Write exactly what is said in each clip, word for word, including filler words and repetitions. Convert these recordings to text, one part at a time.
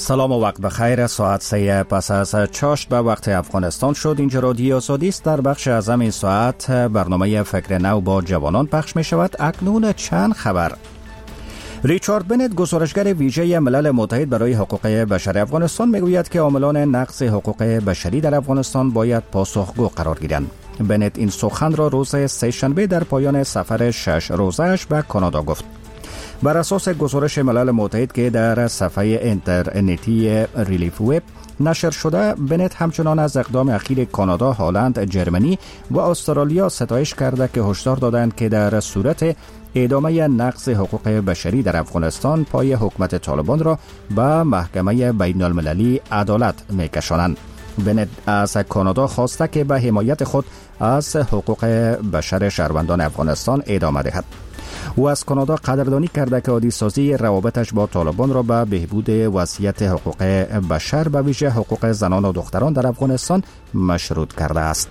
سلام و وقت بخیر. ساعت سه پس از چاشت به وقت افغانستان شد. اینجا رادیو آزادی است. در بخش از این ساعت برنامه فکر نو با جوانان پخش می شود. اکنون چند خبر. ریچارد بنت، گزارشگر ویژه ملل متحد برای حقوق بشر افغانستان، میگوید که عاملان نقض حقوق بشری در افغانستان باید پاسخگو قرار گیرند. بنت این سخن را روز سه شنبه در پایان سفر شش روزه‌اش به کانادا گفت. بر اساس گزارش ملل متحد که در صفحه اینترنتی ریلیف وب نشر شده، بنت همچنان از اقدام اخیر کانادا، هلند، جرمنی و استرالیا ستایش کرده که هشدار دادند که در صورت ادامه نقض حقوق بشری در افغانستان پای حکومت طالبان را به محکمه بین المللی عدالت می‌کشانند. بنت از کانادا خواسته که به حمایت خود از حقوق بشر شهروندان افغانستان ادامه دهد. او از کانادا قدردانی کرده که عادی سازی روابطش با طالبان را به بهبود وضعیت حقوق بشر به ویژه حقوق زنان و دختران در افغانستان مشروط کرده است.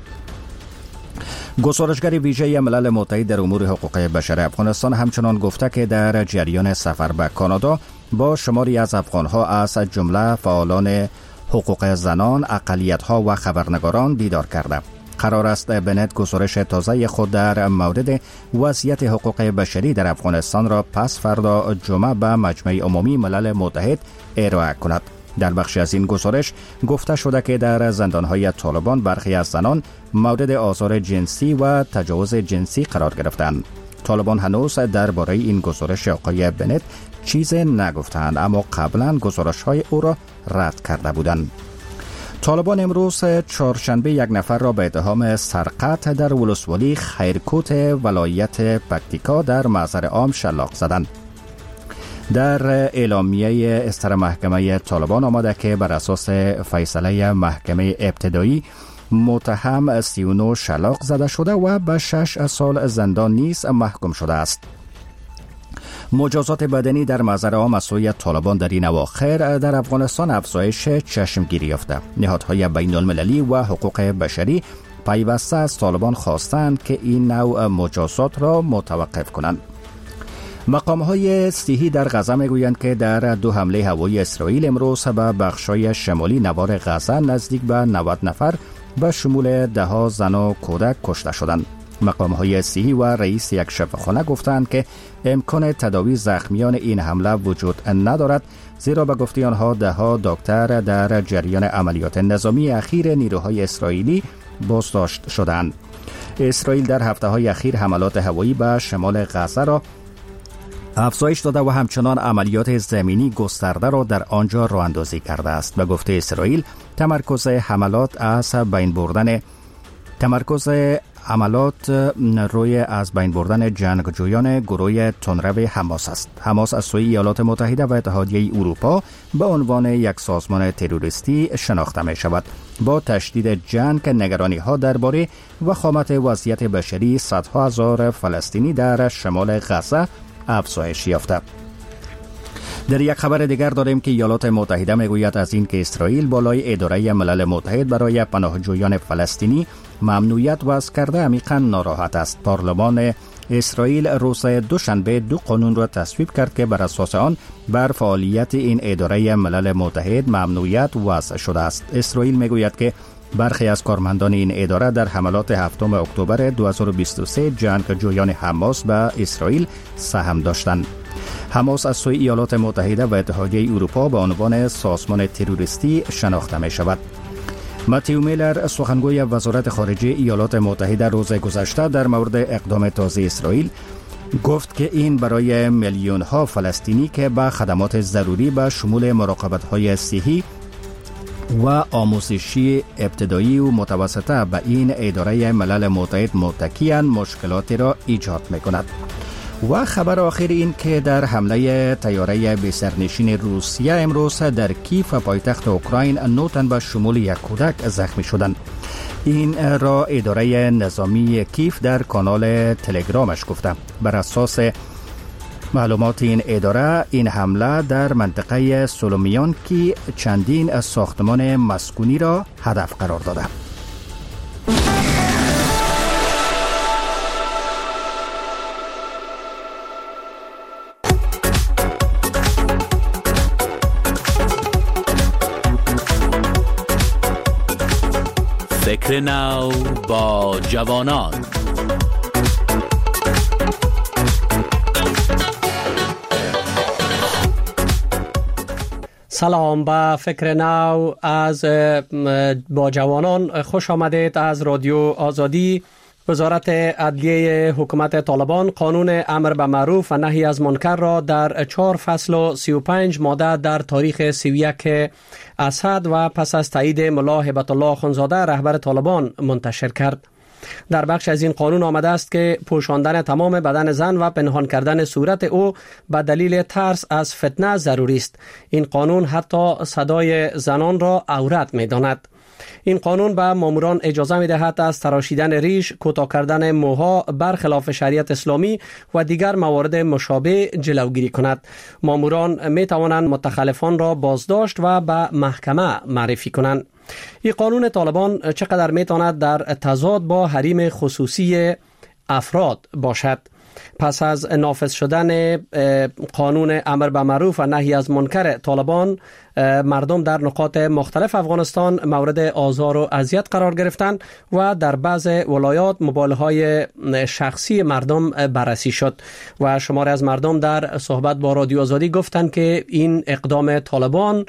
گزارشگر ویژه ملل متحد در امور حقوق بشر افغانستان همچنان گفته که در جریان سفر به کانادا با شماری از افغانها از جمله فعالان حقوق زنان، اقلیت‌ها و خبرنگاران دیدار کرده. قرار است بنت گزارش تازه خود در مورد وضعیت حقوق بشری در افغانستان را پس فردا جمعه به مجمع عمومی ملل متحد ارائه کند. در بخشی از این گزارش گفته شده که در زندان‌های طالبان برخی از زنان مورد آزار جنسی و تجاوز جنسی قرار گرفتند. طالبان هنوز درباره این گزارش آقای بنت چیزی نگفتند، اما قبلا گزارش‌های او را رد کرده بودند. طالبان امروز چهارشنبه یک نفر را به اتهام سرقت در ولسوالی خیرکوت ولایت پکتیکا در محضر عام شلاق زدند. در اعلامیه استر محکمه طالبان آمده که بر اساس فیصله محکمه ابتدایی متهم سی و نه شلاق زده شده و به شش سال زندان نیز محکوم شده است. مجازات بدنی در محضر عام از سوی طالبان در این اواخر در افغانستان افزایش چشمگیری یافته. نهادهای بین المللی و حقوق بشری پیوسته از طالبان خواستند که این نوع مجازات را متوقف کنند. مقام‌های صحی در غزه میگویند که در دو حمله هوایی اسرائیل امروز به بخش‌های شمالی نوار غزه نزدیک به نود نفر به شمول ده ها زن و کودک کشته شدند. مقام‌های صحی و رئیس یک شفاخانه گفتند که امکان تداوی زخمیان این حمله وجود ندارد، زیرا به گفته آنها ده ها دکتر در جریان عملیات نظامی اخیر نیروهای اسرائیلی بازداشت شدند. اسرائیل در هفته‌های اخیر حملات هوایی به شمال غزه را افزایش داده و همچنان عملیات زمینی گسترده را در آنجا راه اندازی کرده است. به گفته اسرائیل، تمرکز حملات از بین بردن تمرکز عملات روی از بین بردن جنگجویان گروه تندرو حماس است. حماس از سوی ایالات متحده و اتحادیه اروپا به عنوان یک سازمان تروریستی شناخته می شود. با تشدید جنگ، نگرانی ها درباره وخامت وضعیت بشری صدها هزار فلسطینی در شمال غزه افزایش یافته. در یک خبر دیگر داریم که ایالات متحده میگوید از این که اسرائیل بالای اداره ملل متحد برای پناهجویان فلسطینی ممنوعیت وضع کرده عمیقا ناراحت است. پارلمان اسرائیل روز دوشنبه دو قانون را تصویب کرد که بر اساس آن بر فعالیت این اداره ملل متحد ممنوعیت وضع شده است. اسرائیل میگوید که برخی از کارمندان این اداره در حملات هفتم اکتبر دو هزار و بیست و سه جنگجویان حماس به اسرائیل سهم داشتند. حماس از سوی ایالات متحده و اتحادیه اروپا به عنوان سازمان تروریستی شناخته می شود. متیو میلر، سخنگوی وزارت خارجه ایالات متحده، روز گذشته در مورد اقدام تازه اسرائیل گفت که این برای میلیون ها فلسطینی که به خدمات ضروری به شمول مراقبت های صحی و آموزشی ابتدایی و متوسطه به این اداره ملل متحد متکیان مشکلاتی را ایجاد می کند. و خبر آخر این که در حمله طیاره بی‌سرنشین روسیه امروز در کیف پایتخت اوکراین نه تن به شمول یک کودک زخمی شدند. این را اداره نظامی کیف در کانال تلگرامش گفته. بر اساس معلومات این اداره، این حمله در منطقه سولومیانکی چندین ساختمان مسکونی را هدف قرار داده. فکر نو با جوانان. سلام، به فکر نو از با جوانان خوش آمدید. از رادیو آزادی. وزارت عدلیه حکومت طالبان قانون امر به معروف و نهی از منکر را در چهار فصل و سی و پنج ماده در تاریخ سی و یک اسد و پس از تایید ملا هبت الله اخوندزاده رهبر طالبان منتشر کرد. در بخش از این قانون آمده است که پوشاندن تمام بدن زن و پنهان کردن صورت او به دلیل ترس از فتنه ضروری است. این قانون حتی صدای زنان را عورت می داند. این قانون به ماموران اجازه می دهد از تراشیدن ریش، کوتاه کردن موها برخلاف شریعت اسلامی و دیگر موارد مشابه جلوگیری کند. ماموران می توانند متخلفان را بازداشت و به محکمه معرفی کنند. این قانون طالبان چقدر می تواند در تضاد با حریم خصوصی افراد باشد؟ پس از نافذ شدن قانون امر به معروف و نهی از منکر طالبان، مردم در نقاط مختلف افغانستان مورد آزار و اذیت قرار گرفتند و در بعض ولایات موبایل‌های شخصی مردم بررسی شد و شماری از مردم در صحبت با رادیو آزادی گفتند که این اقدام طالبان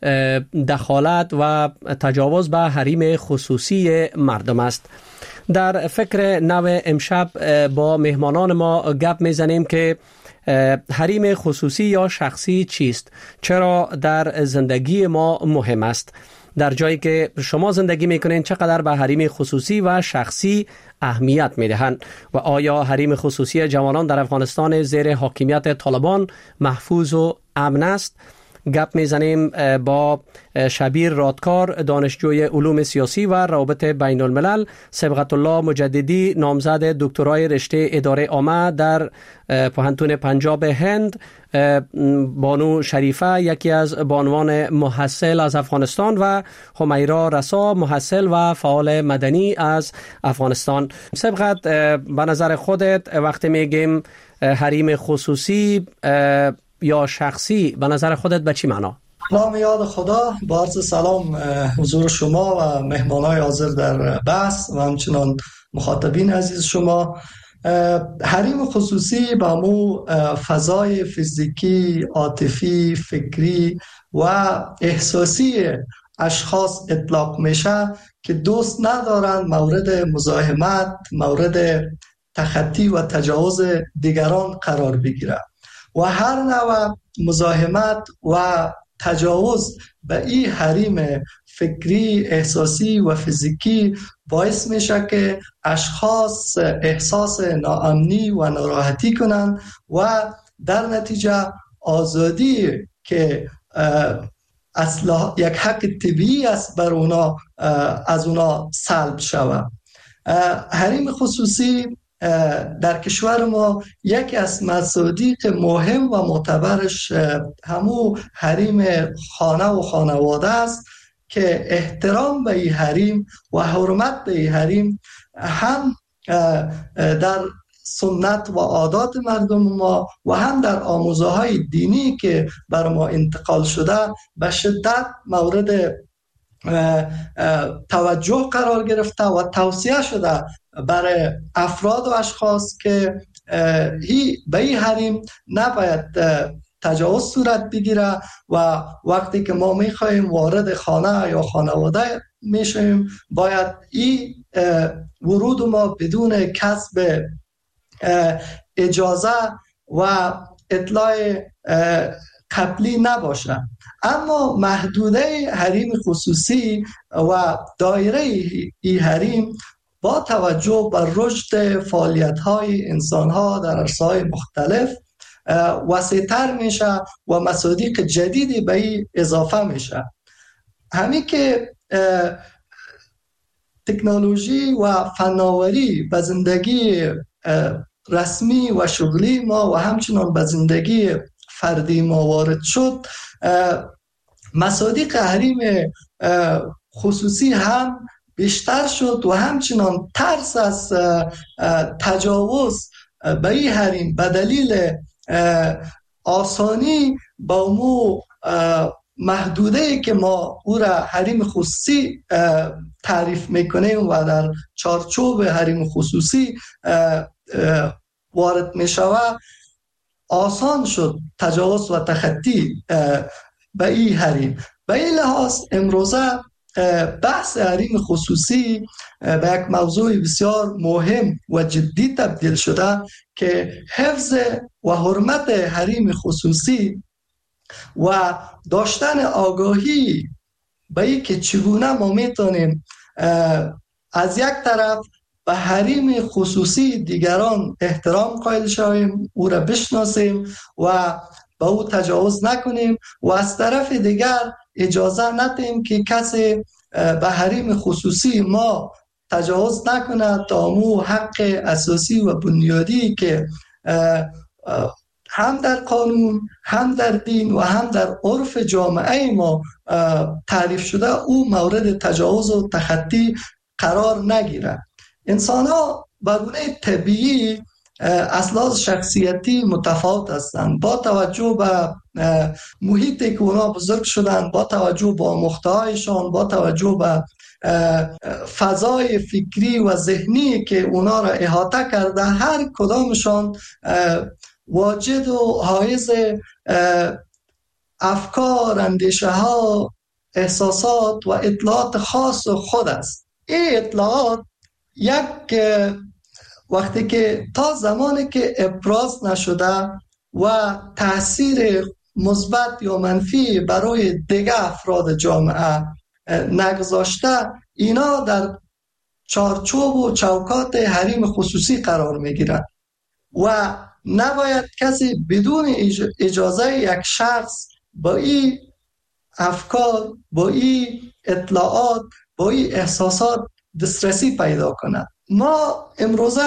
دخالت و تجاوز به حریم خصوصی مردم است. در فکر نو امشب با مهمانان ما گپ میزنیم که حریم خصوصی یا شخصی چیست؟ چرا در زندگی ما مهم است؟ در جایی که شما زندگی میکنین چقدر به حریم خصوصی و شخصی اهمیت میدهند و آیا حریم خصوصی جوانان در افغانستان زیر حاکمیت طالبان محفوظ و امن است؟ گپ میزنیم با شبیر رادکار، دانشجوی علوم سیاسی و روابط بین الملل، صبغت الله مجددی، نامزد دکترای رشته اداره عامه در پوهنتون پنجاب هند، بانو شریفه یکی از بانوان محصل از افغانستان و همیرا رسا محصل و فعال مدنی از افغانستان. صبغت، به نظر خودت وقتی میگیم حریم خصوصی یا شخصی، به نظر خودت به چی معنا؟ نام یاد خدا، با عرض سلام حضور شما و مهمانای حاضر در بحث و همچنان مخاطبین عزیز شما. حریم خصوصی به مو فضای فیزیکی، عاطفی، فکری و احساسی اشخاص اطلاق میشه که دوست ندارند مورد مزاحمت، مورد تخطی و تجاوز دیگران قرار بگیره و هر نوع مزاحمت و تجاوز به این حریم فکری، احساسی و فیزیکی باعث میشه که اشخاص احساس ناامنی و ناراحتی کنند و در نتیجه آزادی که اصلا یک حق طبیعی است بر اونا از اونا سلب شود. حریم خصوصی در کشور ما یکی از مصادیق مهم و معتبرش همو حریم خانه و خانواده است که احترام به این حریم و حرمت به این حریم هم در سنت و عادات مردم ما و هم در آموزه های دینی که بر ما انتقال شده به شدت مورد توجه قرار گرفته و توصیه شده برای افراد و اشخاص که به این حریم نباید تجاوز صورت بگیره و وقتی که ما میخوایم وارد خانه یا خانواده میشیم باید این ورود ما بدون کسب اجازه و اطلاع قبلی نباشه. اما محدوده حریم خصوصی و دایره ای حریم با توجه بر رشد فعالیت‌های انسان‌ها در عرصه‌های مختلف وسیع‌تر میشه و مصادیق جدیدی به این اضافه میشه. همین که تکنولوژی و فناوری به زندگی رسمی و شغلی ما و همچنان به زندگی فردی ما وارد شد، مصادیق حریم خصوصی هم بیشتر شد و همچنان ترس از تجاوز به این حریم به دلیل آسانی با مو محدوده که ما او را حریم خصوصی تعریف میکنیم و در چارچوب حریم خصوصی وارد میشود آسان شد تجاوز و تخطی به این حریم. به این لحاظ امروزه بحث حریم خصوصی به یک موضوع بسیار مهم و جدی تبدیل شده که حفظ و حرمت حریم خصوصی و داشتن آگاهی به این که چگونه ما میتونیم از یک طرف به حریم خصوصی دیگران احترام قائل شویم، او را بشناسیم و به او تجاوز نکنیم و از طرف دیگر اجازه ندهیم که کسی به حریم خصوصی ما تجاوز نکنه تا مو حق اساسی و بنیادی که هم در قانون، هم در دین و هم در عرف جامعه ما تعریف شده او مورد تجاوز و تخطی قرار نگیره. انسان ها به گونه طبیعی از لحاظ شخصیتی متفاوت هستند با توجه به محیطی که اونا بزرگ شدن، با توجه به آموخته‌هایشان، با توجه به فضای فکری و ذهنی که اونا را احاطه کرده. هر کدامشان واجد و حائز افکار، اندیشه ها، احساسات و اطلاعات خاص خود است. این اطلاعات یک وقتی که تا زمانی که ابراز نشده و تاثیر مثبت یا منفی برای دیگر افراد جامعه نگذاشته، اینا در چارچوب و چوکات حریم خصوصی قرار میگیرند و نباید کسی بدون اجازه یک شخص با این افکار، با این اطلاعات، با این احساسات دسترسی پیدا کنه. ما امروزه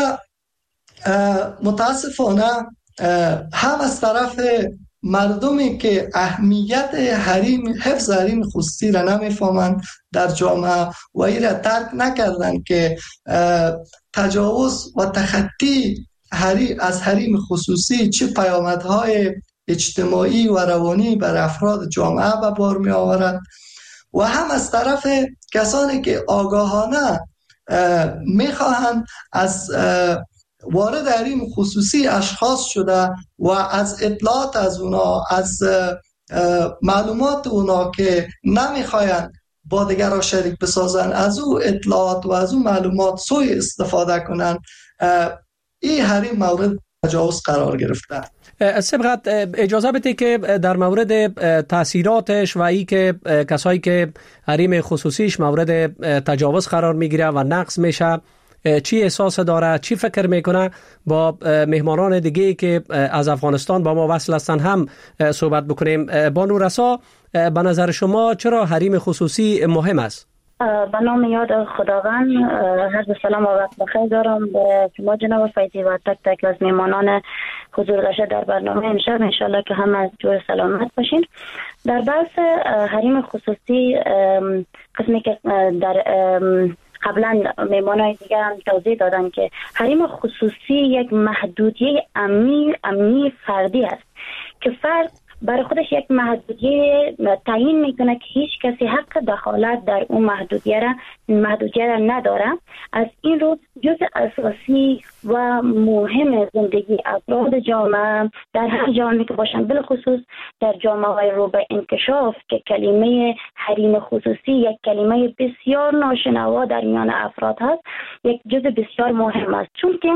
متاسفانه هم از طرف مردمی که اهمیت حریم حفظ حریم خصوصی را نمیفهمند در جامعه و این را درک نکردند که تجاوز و تخطی از حریم خصوصی چه پیامدهای اجتماعی و روانی بر افراد جامعه به بار می آورد و هم از طرف کسانی که آگاهانه میخواهند از وارد حریم خصوصی اشخاص شده و از اطلاعات از اونا، از معلومات اونا که نمیخواهند با دیگران شریک بسازن، از او اطلاعات و از او معلومات سوء استفاده کنند، این حریم مورد تجاوز قرار گرفته. سبقت اجازه بده که در مورد تاثیراتش و ای که کسایی که حریم خصوصیش مورد تجاوز قرار میگیره و نقض میشه چی احساس داره، چی فکر میکنه، با مهمانان دیگه که از افغانستان با ما وصل هستن هم صحبت بکنیم. بانو رسا، به نظر شما چرا حریم خصوصی مهم است؟ به نام یاد خداوند، عرض سلام و وقت بخیر دارم به شما جناب فیضی و تک تک از میمانان حضور داشته در برنامه امشب. انشالله که هم از جور سلامت باشین. در بحث حریم خصوصی، قسمی که در قبلا میمانای دیگه هم توضیح دادن که حریم خصوصی یک محدودیه امنی امنی فردی است که فرد برای خودش یک محدودیه تعیین میکنه که هیچ کسی حق دخالت در اون محدودیه را محدودیه را نداره. از این رو جزء اساسی و مهم زندگی افراد جامعه در هر جامعه که باشن، بالخصوص در جامعه رو به انکشاف که کلمه حریم خصوصی یک کلمه بسیار ناشنوا در میان افراد هست، یک جزء بسیار مهم است. چون که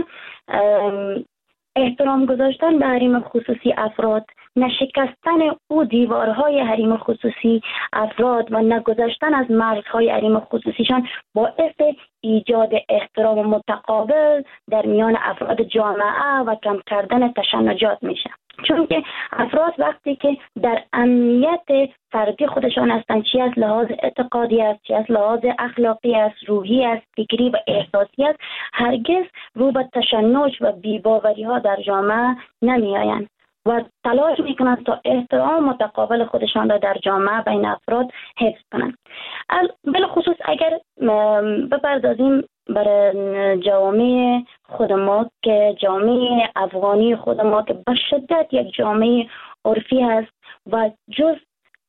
احترام گذاشتن به حریم خصوصی افراد، نشکستن او دیوارهای حریم خصوصی افراد و نگذاشتن از مرزهای حریم خصوصیشان باعث ایجاد احترام متقابل در میان افراد جامعه و کم کردن تشنجات میشه. چون که افراد وقتی که در امنیت فردی خودشان هستند، چی از لحاظ اعتقادی است، چی از لحاظ اخلاقی است، روحی است، فکری و احساسی است، هرگز رو به تشنج و بی‌باوری ها در جامعه نمی آیند و تلاش میکنند تا احترام متقابل خودشان را در جامعه بین افراد حفظ کنند. بالخصوص اگر بپردازیم برای جامعه خود ما که جامعه افغانی خود ما که به شدت یک جامعه عرفی هست و جز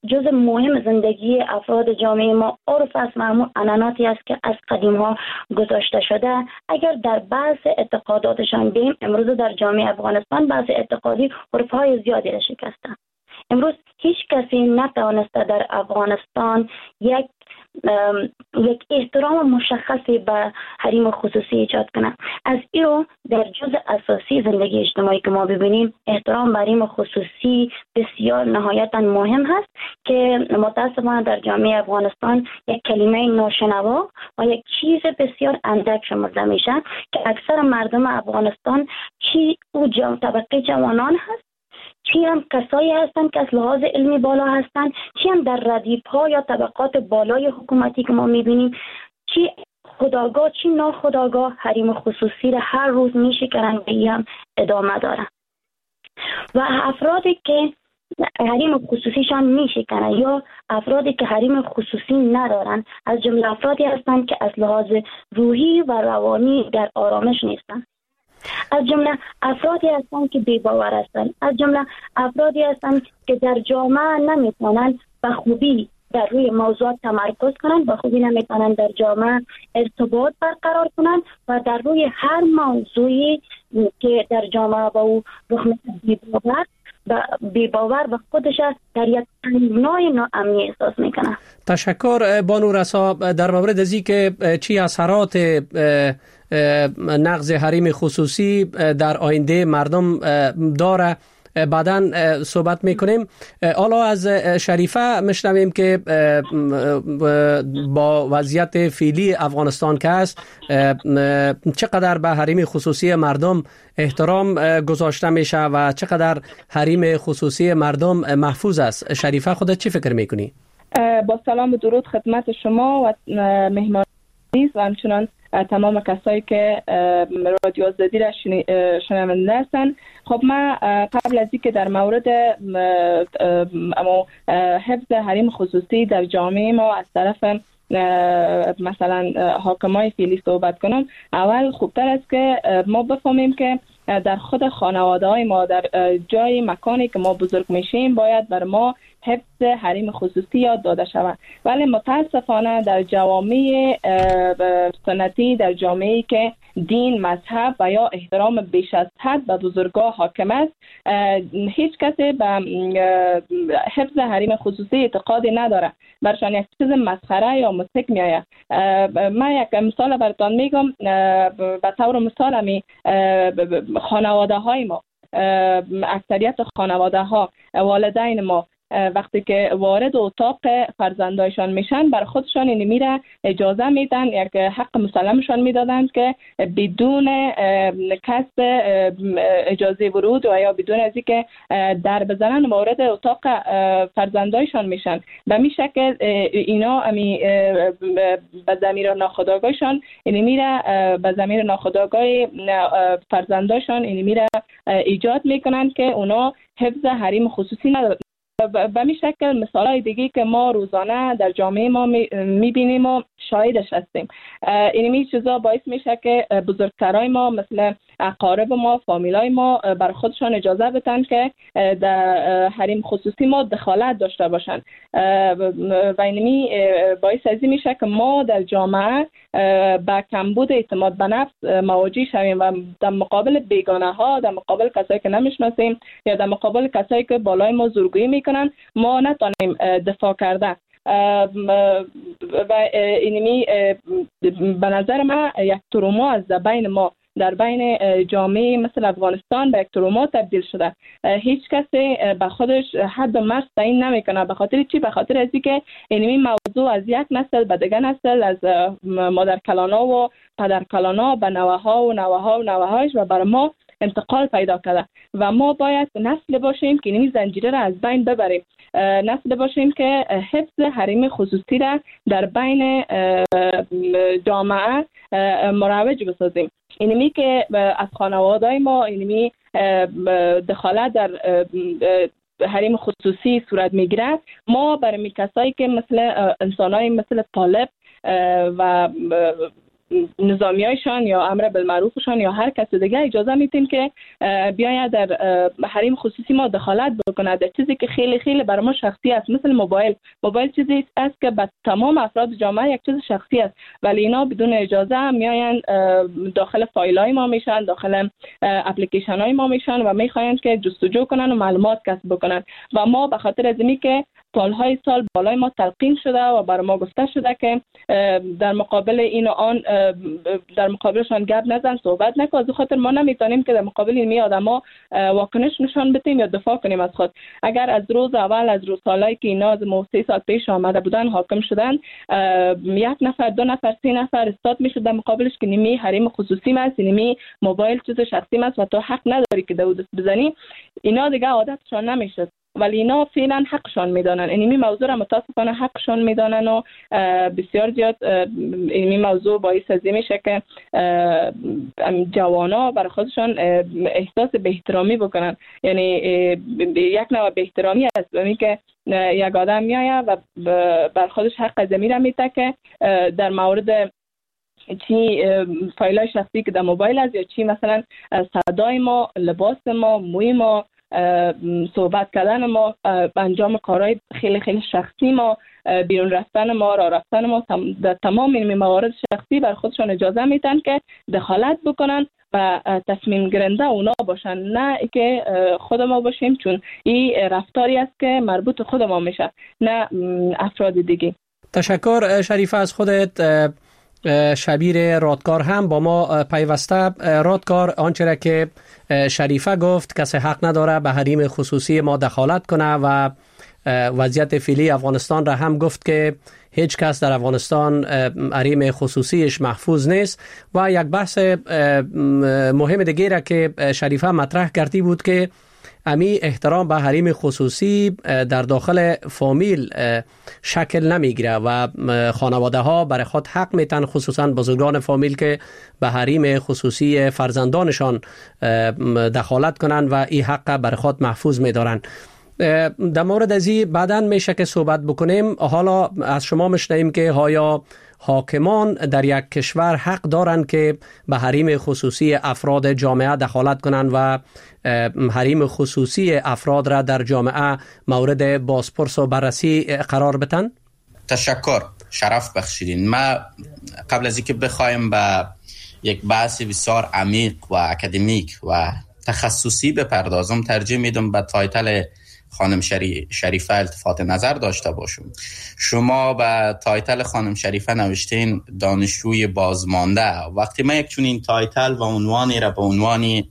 جز مهم زندگی افراد جامعه ما عرف است و همون عنعناتی است که از قدیم ها گذاشته شده. اگر در بعض اعتقاداتشان بیم، امروز در جامعه افغانستان بعض اعتقادی عرف های زیادی را شکستن. امروز هیچ کسی نتوانسته در افغانستان یک یک احترام مشخصی به حریم خصوصی ایجاد کنه. از این در جز اساسی زندگی اجتماعی که ما ببینیم احترام به حریم خصوصی بسیار نهایتا مهم هست که متاسفانه در جامعه افغانستان یک کلمه ناشنوا و یک چیز بسیار اندک شمرده میشه که اکثر مردم افغانستان چی او جام طبقه جوانان هست، چی هم کسایی هستند که از لحاظ علمی بالا هستند، چی هم در ردیف ها یا طبقات بالای حکومتی که ما میبینیم، چی خودآگاه چی ناخودآگاه حریم خصوصی را هر روز میشکنن و هم ادامه دارن. و افرادی که حریم خصوصیشان میشکنن یا افرادی که حریم خصوصی ندارن از جمله افرادی هستند که از لحاظ روحی و روانی در آرامش نیستند. از جمله افرادی هستند که بی‌باور هستند، از جمله افرادی هستند که در جامعه نمیتونن به خوبی در روی موضوعات تمرکز کنن، به خوبی نمیتونن در جامعه ارتباط برقرار کنن و در روی هر موضوعی که در جامعه با او رخ میده بی‌باور بی‌باور و خودش در یک نوع ناامنی احساس میکنه. تشکر بانو رسا. در مورد ازی که چی اثرات نقض حریم خصوصی در آینده مردم داره بعداً صحبت میکنیم. حالا از شریفه میشنویم که با وضعیت فعلی افغانستان که است چقدر به حریم خصوصی مردم احترام گذاشته میشه و چقدر حریم خصوصی مردم محفوظ است. شریفه خودت چی فکر میکنی؟ با سلام و درود خدمت شما و مهمان عزیز و همچنان تمام کسایی که رادیو آزادی را شنونده هستند. خب من قبل از اینکه در مورد اما حفظ حریم خصوصی در جامعه ما از طرف مثلا حاکمای فعلی صحبت کنم، اول خوبتر است که ما بفهمیم که در خود خانواده های ما، در جای مکانی که ما بزرگ میشیم، باید بر ما حفظ حریم خصوصی یاد داده شود. ولی متاسفانه در جوامع سنتی، در جامعه‌ای که دین، مذهب و یا احترام بیش از حد به بزرگان حاکم است، هیچ کسی به حفظ حریم خصوصی اعتقادی نداره، برشان یک چیز مسخره یا مضحک میآید. من یک مثال براتون میگم. به طور مثال همی خانواده های ما، اکثریت خانواده ها، والدین ما وقتی که وارد اتاق فرزندایشان میشن، بر خودشان این میره اجازه میدن، یک حق مسلمشان میدادند که بدون کسب اجازه ورود و یا بدون از اینکه در بزنن وارد اتاق فرزندایشان میشن. به می شکل اینا امی به ضمیر ناخودآگاهشان این میره به ضمیر ناخودآگاه فرزندایشان این میره ایجاد میکنن که اونا حفظ حریم خصوصی ندارن. به می شکل مثالای دیگه که ما روزانه در جامعه ما میبینیم و شاهدش هستیم. اینمی چیزا باعث میشه که بزرگترای ما مثل اقارب ما، فامیلای ما بر خودشان اجازه بدن که در حریم خصوصی ما دخالت داشته باشن و اینمی باعث ازی میشه که ما در جامعه با کمبود اعتماد به نفس مواجه شویم و در مقابل بیگانه ها، در مقابل کسایی که نمیشناسیم یا در مقابل کسایی که بالای ما زورگویی میکنن ما نتونیم دفاع کرده. و اینمی به نظر من یک تروما از بین ما، در بین جامعه مثل افغانستان به یک تروما تبدیل شده. هیچ کسی به خودش حد و مرز تعیین نمیکنه. به خاطر چی؟ به خاطر از اینکه اینمی موضوع از یک نسل به دیگر نسل، از مادر کلانا و پدر کلانا به نوه‌ها و نوه‌ها و نوه‌هاش و بر ما انتقال پیدا کرده و ما باید نسل باشیم که این زنجیره را از بین ببریم. نسل باشیم که حفظ حریم خصوصی را در بین جامعه مروج بسازیم. اینمی که از خانواده ما اینمی دخالت در حریم خصوصی صورت میگیره، ما برای کسایی که مثل انسانای مثل طالب و نظامیایشان یا امر بالمعروفشان یا هر کس دیگه اجازه میتین که بیاید در حریم خصوصی ما دخالت بکنه در چیزی که خیلی خیلی برای ما شخصی است. مثل موبایل موبایل چیزی است که به تمام افراد جامعه یک چیز شخصی است، ولی اینا بدون اجازه میاین داخل فایل های ما میشن، داخل اپلیکیشن های ما میشن و میخواین که جستجو کنن و معلومات کسب بکنن و ما به خاطر از اینی که سالهای سال بالای ما تلقین شده و برای ما گفته شده که در مقابل این و آن در مقابلشان گپ نزن، صحبت نکن، از خاطر ما نمیتونیم که در مقابل این آدما واکنش نشان بدیم یا دفاع کنیم از خود. اگر از روز اول از روز سالایی که اینا از سه سال پیش آمده بودن حاکم شدن، یک نفر دو نفر سه نفر استاد میشد در مقابلش که نیمی حریم خصوصی است، نیمی موبایل چیز شخصی است و تو حق نداری که دو دست بزنی، اینا دیگه عادتشان نمیشد. ولی اینا فعلا حقشان میدانن. اینمی موضوع را متاسفانه حقشان میدانن و بسیار زیاد اینمی موضوع باعث از این میشه که جوانا برای خودشان احساس به احترامی بکنن. یعنی یک نوع به احترامی است یعنی که یک آدم میایه و بر خودش حق زمین میده که در مورد چی فایلای شخصی که در موبایل است یا چی مثلا صدای ما، لباس ما، موی ما، صحبت کردن ما، انجام کارهای خیلی خیلی شخصی ما، بیرون رفتن ما، راه رفتن ما، در تمام این موارد شخصی بر خودشان اجازه میتن که دخالت بکنن و تصمیم گیرنده اونا باشن، نه که خود ما باشیم، چون این رفتاری است که مربوط خود ما میشه نه افراد دیگه. تشکر شریفه از خودت. شبیر رادکار هم با ما پیوسته. رادکار، آنچه را که شریفه گفت، کسی حق نداره به حریم خصوصی ما دخالت کنه و وضعیت فعلی افغانستان را هم گفت که هیچ کس در افغانستان حریم خصوصیش محفوظ نیست. و یک بحث مهم دیگه را که شریفه مطرح کردی بود که امی احترام به حریم خصوصی در داخل فامیل شکل نمیگیره و خانواده ها برای خود حق میتن، خصوصا بزرگان فامیل، که به حریم خصوصی فرزندانشان دخالت کنن و این حق برای خود محفوظ میدارن. در مورد از این بعداً میشه که صحبت بکنیم. حالا از شما میشنویم که آیا حاکمان در یک کشور حق دارند که به حریم خصوصی افراد جامعه دخالت کنند و حریم خصوصی افراد را در جامعه مورد بازپرس و بررسی قرار بدن؟ تشکر، شرف بخشیدین. ما قبل از اینکه بخوایم به یک بحث بسیار عمیق و اکادمیک و تخصصی بپردازم، ترجیح میدم به تایتل خانم شری... شریفه التفات نظر داشته باشم. شما به تایتل خانم شریفه نوشتین دانشجوی بازمانده. وقتی ما یک چنین تایتل و عنوانی را به عنوانی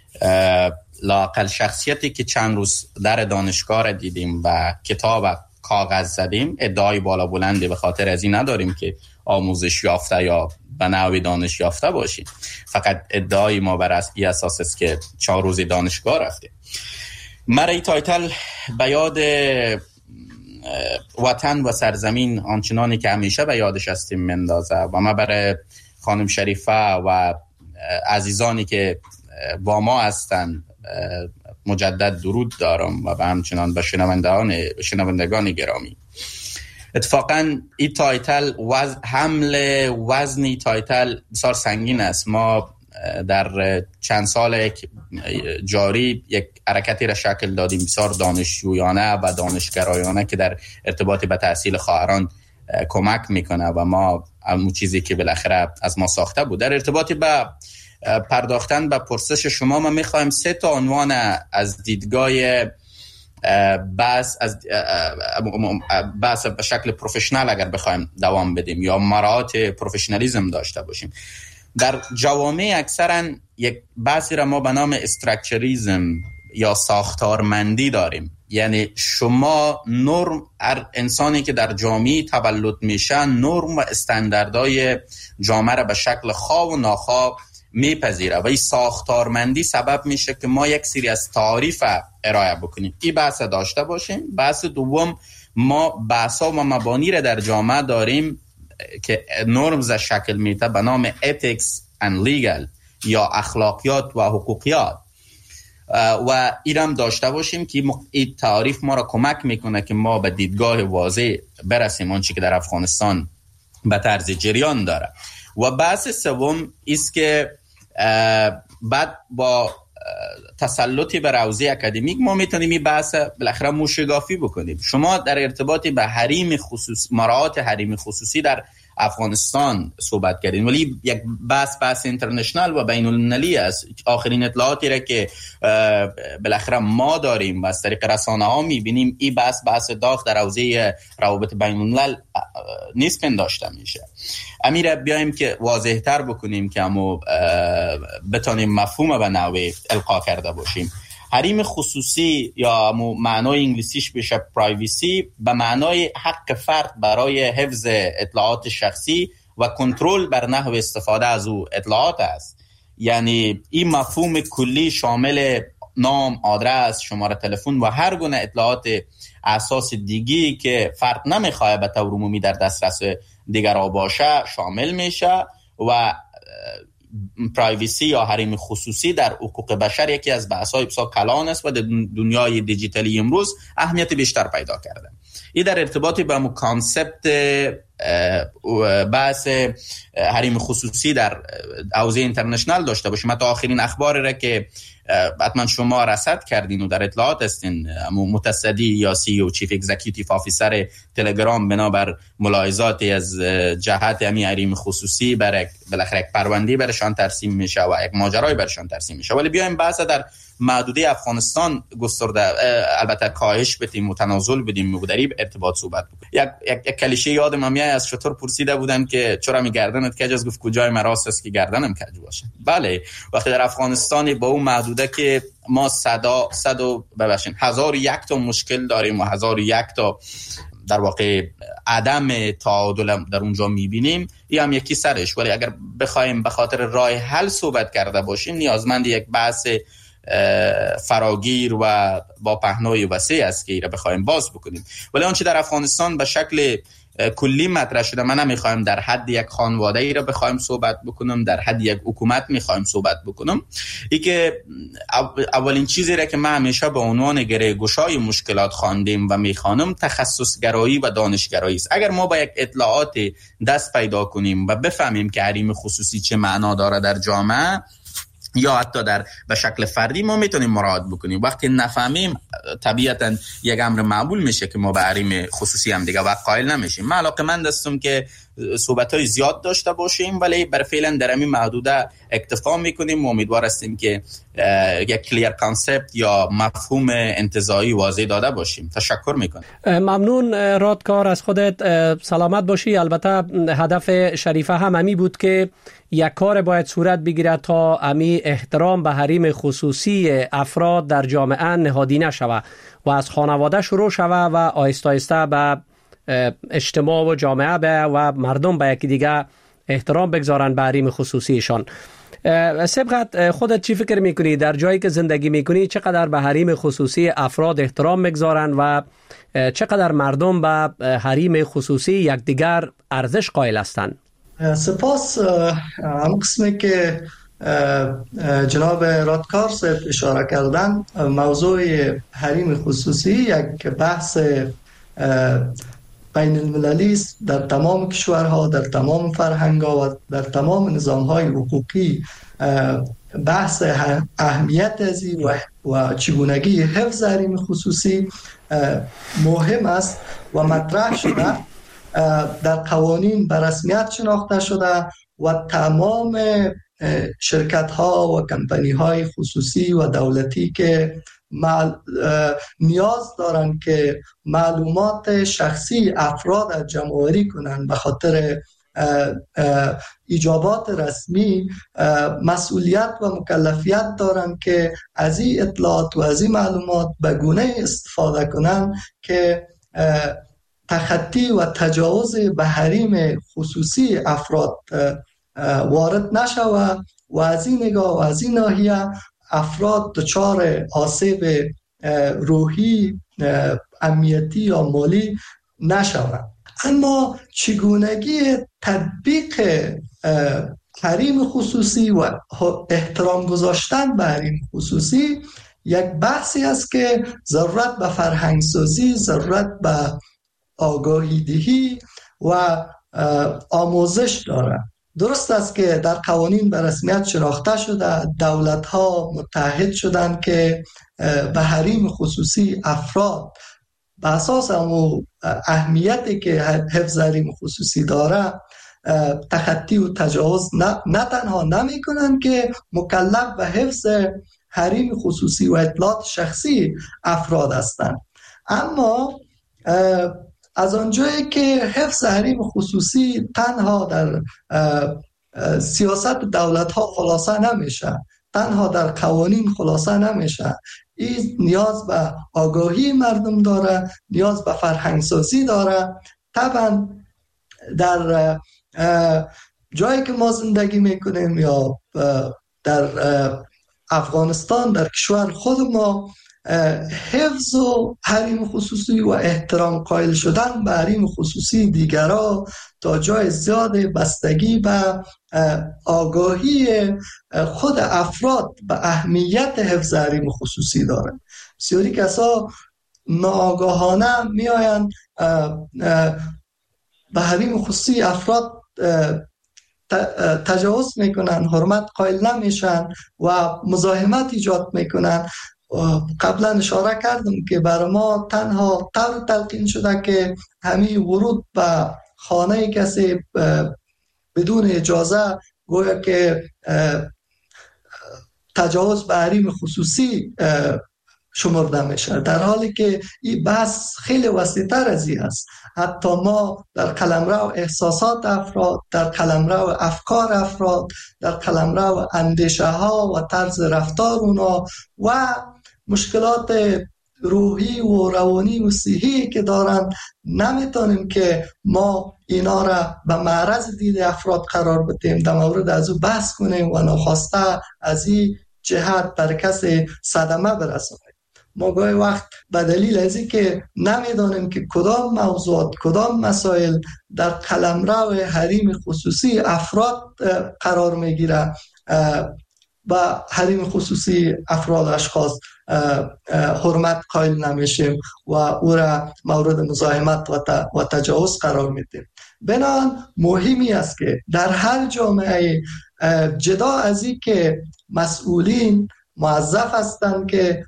لااقل شخصیتی که چند روز در دانشگاه را دیدیم و کتاب کاغذ زدیم، ادعای بالا بلندی به خاطر از این نداریم که آموزش یافته یا به نوع دانش یافته باشیم، فقط ادعای ما بر این اساس است که چهار روز دانشگاه رفتیم. مرا این تایتل به یاد وطن و سرزمین آنچنانی که همیشه به یادش هستیم مندازه و ما برای خانم شریفه و عزیزانی که با ما هستند مجدد درود دارم و به همچنان به شنوندگان شنوندگان گرامی. اتفاقا این تایتل وز... حمل وزنی تایتل بسیار سنگین است. ما در چند سال جاری یک حرکتی را شکل دادیم بسیار دانشجویانه و دانشگرایانه که در ارتباط به تحصیل خواهران کمک میکنه و ما همون چیزی که بالاخره از ما ساخته بود. در ارتباط به پرداختن به پرسش شما، ما میخوایم سه تا عنوان از دیدگاه بحث از بحث به شکل پروفشنال اگر بخوایم دوام بدیم یا مراحت پروفشنالیسم داشته باشیم. در جوامع اکثرا یک بحثی را ما به نام استراکچریزم یا ساختارمندی داریم. یعنی شما نرم، هر انسانی که در جامعه تولد میشه نرم و استانداردهای جامعه را به شکل خواه و ناخواه میپذیره و این ساختارمندی سبب میشه که ما یک سری از تعاریف ارائه بکنیم. این بحث داشته باشیم. بحث دوم، ما بحثا و مبانی را در جامعه داریم که نورمز شکل میده به نام ethics and legal یا اخلاقیات و حقوقیات و ایرم داشته باشیم که این تعریف ما را کمک میکنه که ما به دیدگاه واضح برسیم آنچه که در افغانستان به طرز جریان داره. و بحث سوم است که بعد با تسلطی بر حوزه اکادمیک ما میتونیم این بحث بالاخره موشگافی بکنیم. شما در ارتباط به حریم خصوصی، مراعات حریم خصوصی در افغانستان صحبت کردین، ولی یک بحث بحث اینترنشنال و بین المللی است. آخرین اطلاعاتی را که بالاخره ما داریم و از طریق رسانه ها میبینیم، این بحث بحث داغ در حوزه روابط بین الملل نیست پنداشته میشه. امیر بیایم که واضح تر بکنیم که همو بتانیم مفهوم به نوعی القا کرده باشیم. حریم خصوصی یا معنای انگلیسیش بشه پرایویسی، به معنای حق فرد برای حفظ اطلاعات شخصی و کنترل بر نحو استفاده از او اطلاعات است. یعنی این مفهوم کلی شامل نام، آدرس، شماره تلفن و هر گونه اطلاعات اساس دیگی که فرد نمیخواد به طور عمومی در دسترس دیگران باشه شامل میشه. و پرایویسی یا حریم خصوصی در حقوق بشر یکی از بحث‌های بسیار کلان است و در دنیای دیجیتالی امروز اهمیت بیشتر پیدا کرده. این در ارتباط با مو کانسپت بحث حریم خصوصی در حوزه اینترنشنال داشته باشیم. حتی آخرین اخباری را که حتما شما رصد کردین و در اطلاعات هستین، متصدی یا سی او چیف اگزیکیوتیو آفیسر تلگرام بنابر ملاحظاتی از جهت امی حریم خصوصی برای بالاخره یک پرونده برشان ترسیم میشه و یک ماجرای برشان ترسیم میشه. ولی بیایم بحث در محدوده افغانستان گسترده البته کاهش بدیم، متنازل بدیم و در این ارتباط صحبت بکنیم. یک یک کلیشه یادم میاد از شطور پرسیده بودن که چرا می گردنت کج است؟ گفت کجای مراست است که گردنم کج باشه. بله، وقتی در افغانستان با اون محدوده که ما صدا صد و ببخشید هزار و یک تا مشکل داریم و هزار و یک تا در واقع عدم تعادل در اونجا میبینیم، این هم یکی سرش. ولی اگر بخوایم به خاطر راه حل صحبت کرده باشیم، نیازمند یک بحث فراگیر و با پهنای وسیع است که ایره بخوایم باز بکنیم. ولی آنچه در افغانستان به شکل کلی مطرح شده، من نمیخوایم در حد یک خانواده ای را بخوایم صحبت بکنم، در حد یک حکومت میخوایم صحبت بکنم. ای که اولین چیزی را که من همیشه به عنوان گره گشای مشکلات خواندیم و میخوانم تخصص گرایی و دانشگرایی است. اگر ما با یک اطلاعات دست پیدا کنیم و بفهمیم که حریم خصوصی چه معنا داره در جامعه یا حتی در به شکل فردی، ما میتونیم مراعات بکنیم. وقتی نفهمیم طبیعتاً یک امر معمول میشه که ما به حریم خصوصی هم دیگه وقت قائل نمیشیم. من علاقه‌مند هستم که صحبت‌های زیاد داشته باشیم، ولی بر فعلا در همین محدوده اکتفا میکنیم و امیدوار هستیم که یک کلیر کانسپت یا مفهوم انتزاعی واضح داده باشیم. تشکر میکنم. ممنون رادکار، از خودت سلامت باشی. البته هدف شریفه هم امی بود که یک کار باید صورت بگیرد تا امی احترام به حریم خصوصی افراد در جامعه نهادینه شود و از خانواده شروع شود و آهسته آهسته به اجتماع و جامعه به و مردم به یکی دیگه احترام بگذارن به حریم خصوصیشان. سبقت خودت چی فکر میکنی در جایی که زندگی میکنی چقدر به حریم خصوصی افراد احترام میگذارن و چقدر مردم به حریم خصوصی یکدیگر ارزش قائل هستند؟ سپاس. هم قسمی که جناب رادکار صاحب اشاره کردن، موضوع حریم خصوصی یک بحث بین المللی است در تمام کشورها، در تمام فرهنگ‌ها و در تمام نظام‌های حقوقی. بحث اهمیت ازی و, و چگونگی حفظ حریم خصوصی مهم است و مطرح شده، در قوانین به رسمیت شناخته شده و تمام شرکت‌ها و کمپانی‌های خصوصی و دولتی که مال... نیاز دارن که معلومات شخصی افراد جمع‌آوری کنن به خاطر ایجابات رسمی، مسئولیت و مکلفیت دارن که از این اطلاعات و از این معلومات به گونه استفاده کنن که تخطی و تجاوز به حریم خصوصی افراد وارد نشوه و از این نگاه و از این ناحیه افراد دچار آسیب روحی، امنیتی یا مالی نشوند. اما چگونگی تطبیق حریم خصوصی و احترام گذاشتن به حریم خصوصی یک بحثی است که ضرورت به فرهنگسازی، ضرورت به آگاهی دهی و آموزش داره. درست است که در قوانین به رسمیت شناخته شده، دولت ها متحد شدند که به حریم خصوصی افراد به اساس امو اهمیتی که حفظ حریم خصوصی داره تخطی و تجاوز نه, نه تنها نمی کنند که مکلف به حفظ حریم خصوصی و اطلاعات شخصی افراد هستند. اما از آنجایی که حفظ حریم خصوصی تنها در سیاست دولت ها خلاصه نمیشه، تنها در قوانین خلاصه نمیشه، این نیاز به آگاهی مردم داره، نیاز به فرهنگسازی داره. طبعا در جایی که ما زندگی میکنیم یا در افغانستان، در کشور خود ما، حفظ و حریم خصوصی و احترام قائل شدن به حریم خصوصی دیگرها تا جای زیاد بستگی به آگاهی خود افراد به اهمیت حفظ حریم خصوصی داره. بسیاری کسا ناآگاهانه میآیند به حریم خصوصی افراد تجاوز میکنن، حرمت قائل نمیشن و مزاحمت ایجاد میکنن. قبلا اشاره کردم که برای ما تنها طور تلقین شده که همین ورود به خانه کسی بدون اجازه گویا که تجاوز به حریم خصوصی شمرده میشه، در حالی که این بحث خیلی وسیع‌تر از این است. حتی ما در قلمرو احساسات افراد، در قلمرو افکار افراد، در قلمرو اندیشه ها و طرز رفتار اونا و مشکلات روحی و روانی و صحی که دارن نمیتونیم که ما اینا را به معرض دید افراد قرار بدیم، در مورد از او بحث کنیم و ناخواسته از این جهت بر کسی صدمه برسونیم. ما گاهی وقت به دلیل از این که نمیدانیم که کدام موضوعات، کدام مسائل در قلمرو حریم خصوصی افراد قرار میگیره، با حریم خصوصی افراد اشخاص حرمت قائل نمیشیم و او را مورد مزاحمت و تجاوز قرار میدیم. بنابراین مهمی است که در هر جامعه، جدا از این که مسئولین موظف هستند که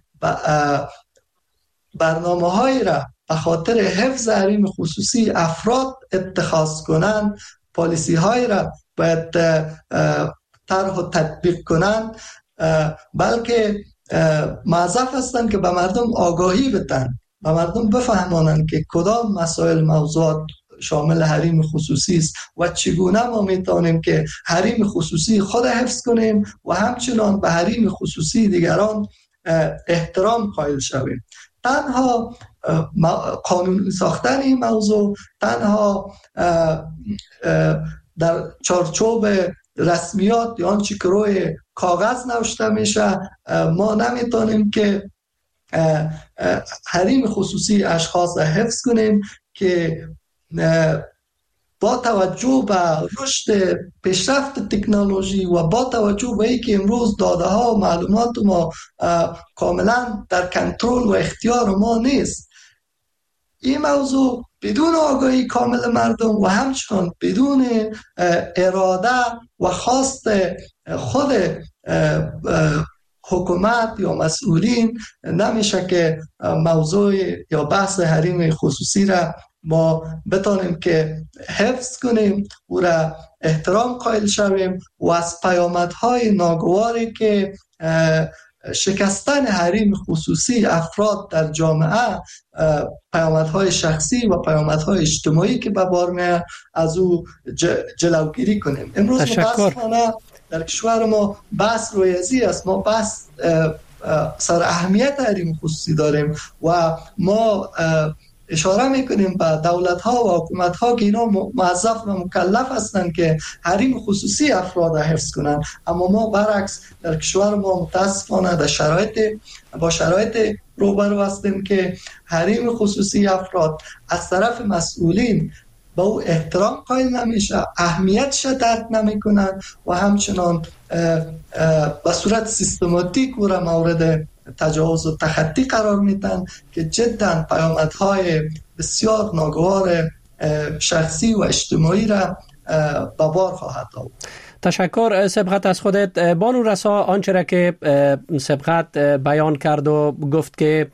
برنامه های را به خاطر حفظ حریم خصوصی افراد اتخاذ کنند، پالیسی های را باید طرح و تطبیق کنند، بلکه موظف هستند که به مردم آگاهی بدن، به مردم بفهمانند که کدام مسائل موضوعات شامل حریم خصوصی است و چگونه ما میتونیم که حریم خصوصی خود حفظ کنیم و همچنان به حریم خصوصی دیگران احترام قائل شویم. تنها قانون ساختن این موضوع، تنها در چارچوب رسمیات یا آنچه که روی کاغذ نوشته میشه، ما نمیتونیم که حریم خصوصی اشخاص حفظ کنیم که با توجه به رشد پیشرفت تکنولوژی و با توجه به اینکه امروز داده ها و معلومات ما کاملا در کنترل و اختیار ما نیست، این موضوع بدون آگاهی کامل مردم و همچنان بدون اراده و خواست خود حکومت یا مسئولین نمیشه که موضوع یا بحث حریم خصوصی را ما بتانیم که حفظ کنیم، او را احترام قائل شویم و از پیامدهای ناگواری که شکستن حریم خصوصی افراد در جامعه، پیامدهای شخصی و پیامدهای اجتماعی که به بار میاد، از او جلوگیری کنیم. امروز متاسفانه در کشور ما بحث رویزی است، ما بحث سر اهمیت حریم خصوصی داریم و ما اشاره میکنیم به دولت ها و حکومت ها که اینا موظف و مکلف هستند که حریم خصوصی افراد را حفظ کنند، اما ما برعکس در کشور ما متاسفانه در شرایط با شرایط روبرو هستیم که حریم خصوصی افراد از طرف مسئولین به او احترام قائل نمیشه، اهمیتش درک نمیکنن و همچنان به صورت سیستماتیک او را مورد تجاوز و تخطی قرار میدن که جدا پیامدهای بسیار ناگوار شخصی و اجتماعی را به بار خواهد آورد. تشکر سبقت از خودت. بانو رسا، آنچه را که سبقت بیان کرد و گفت که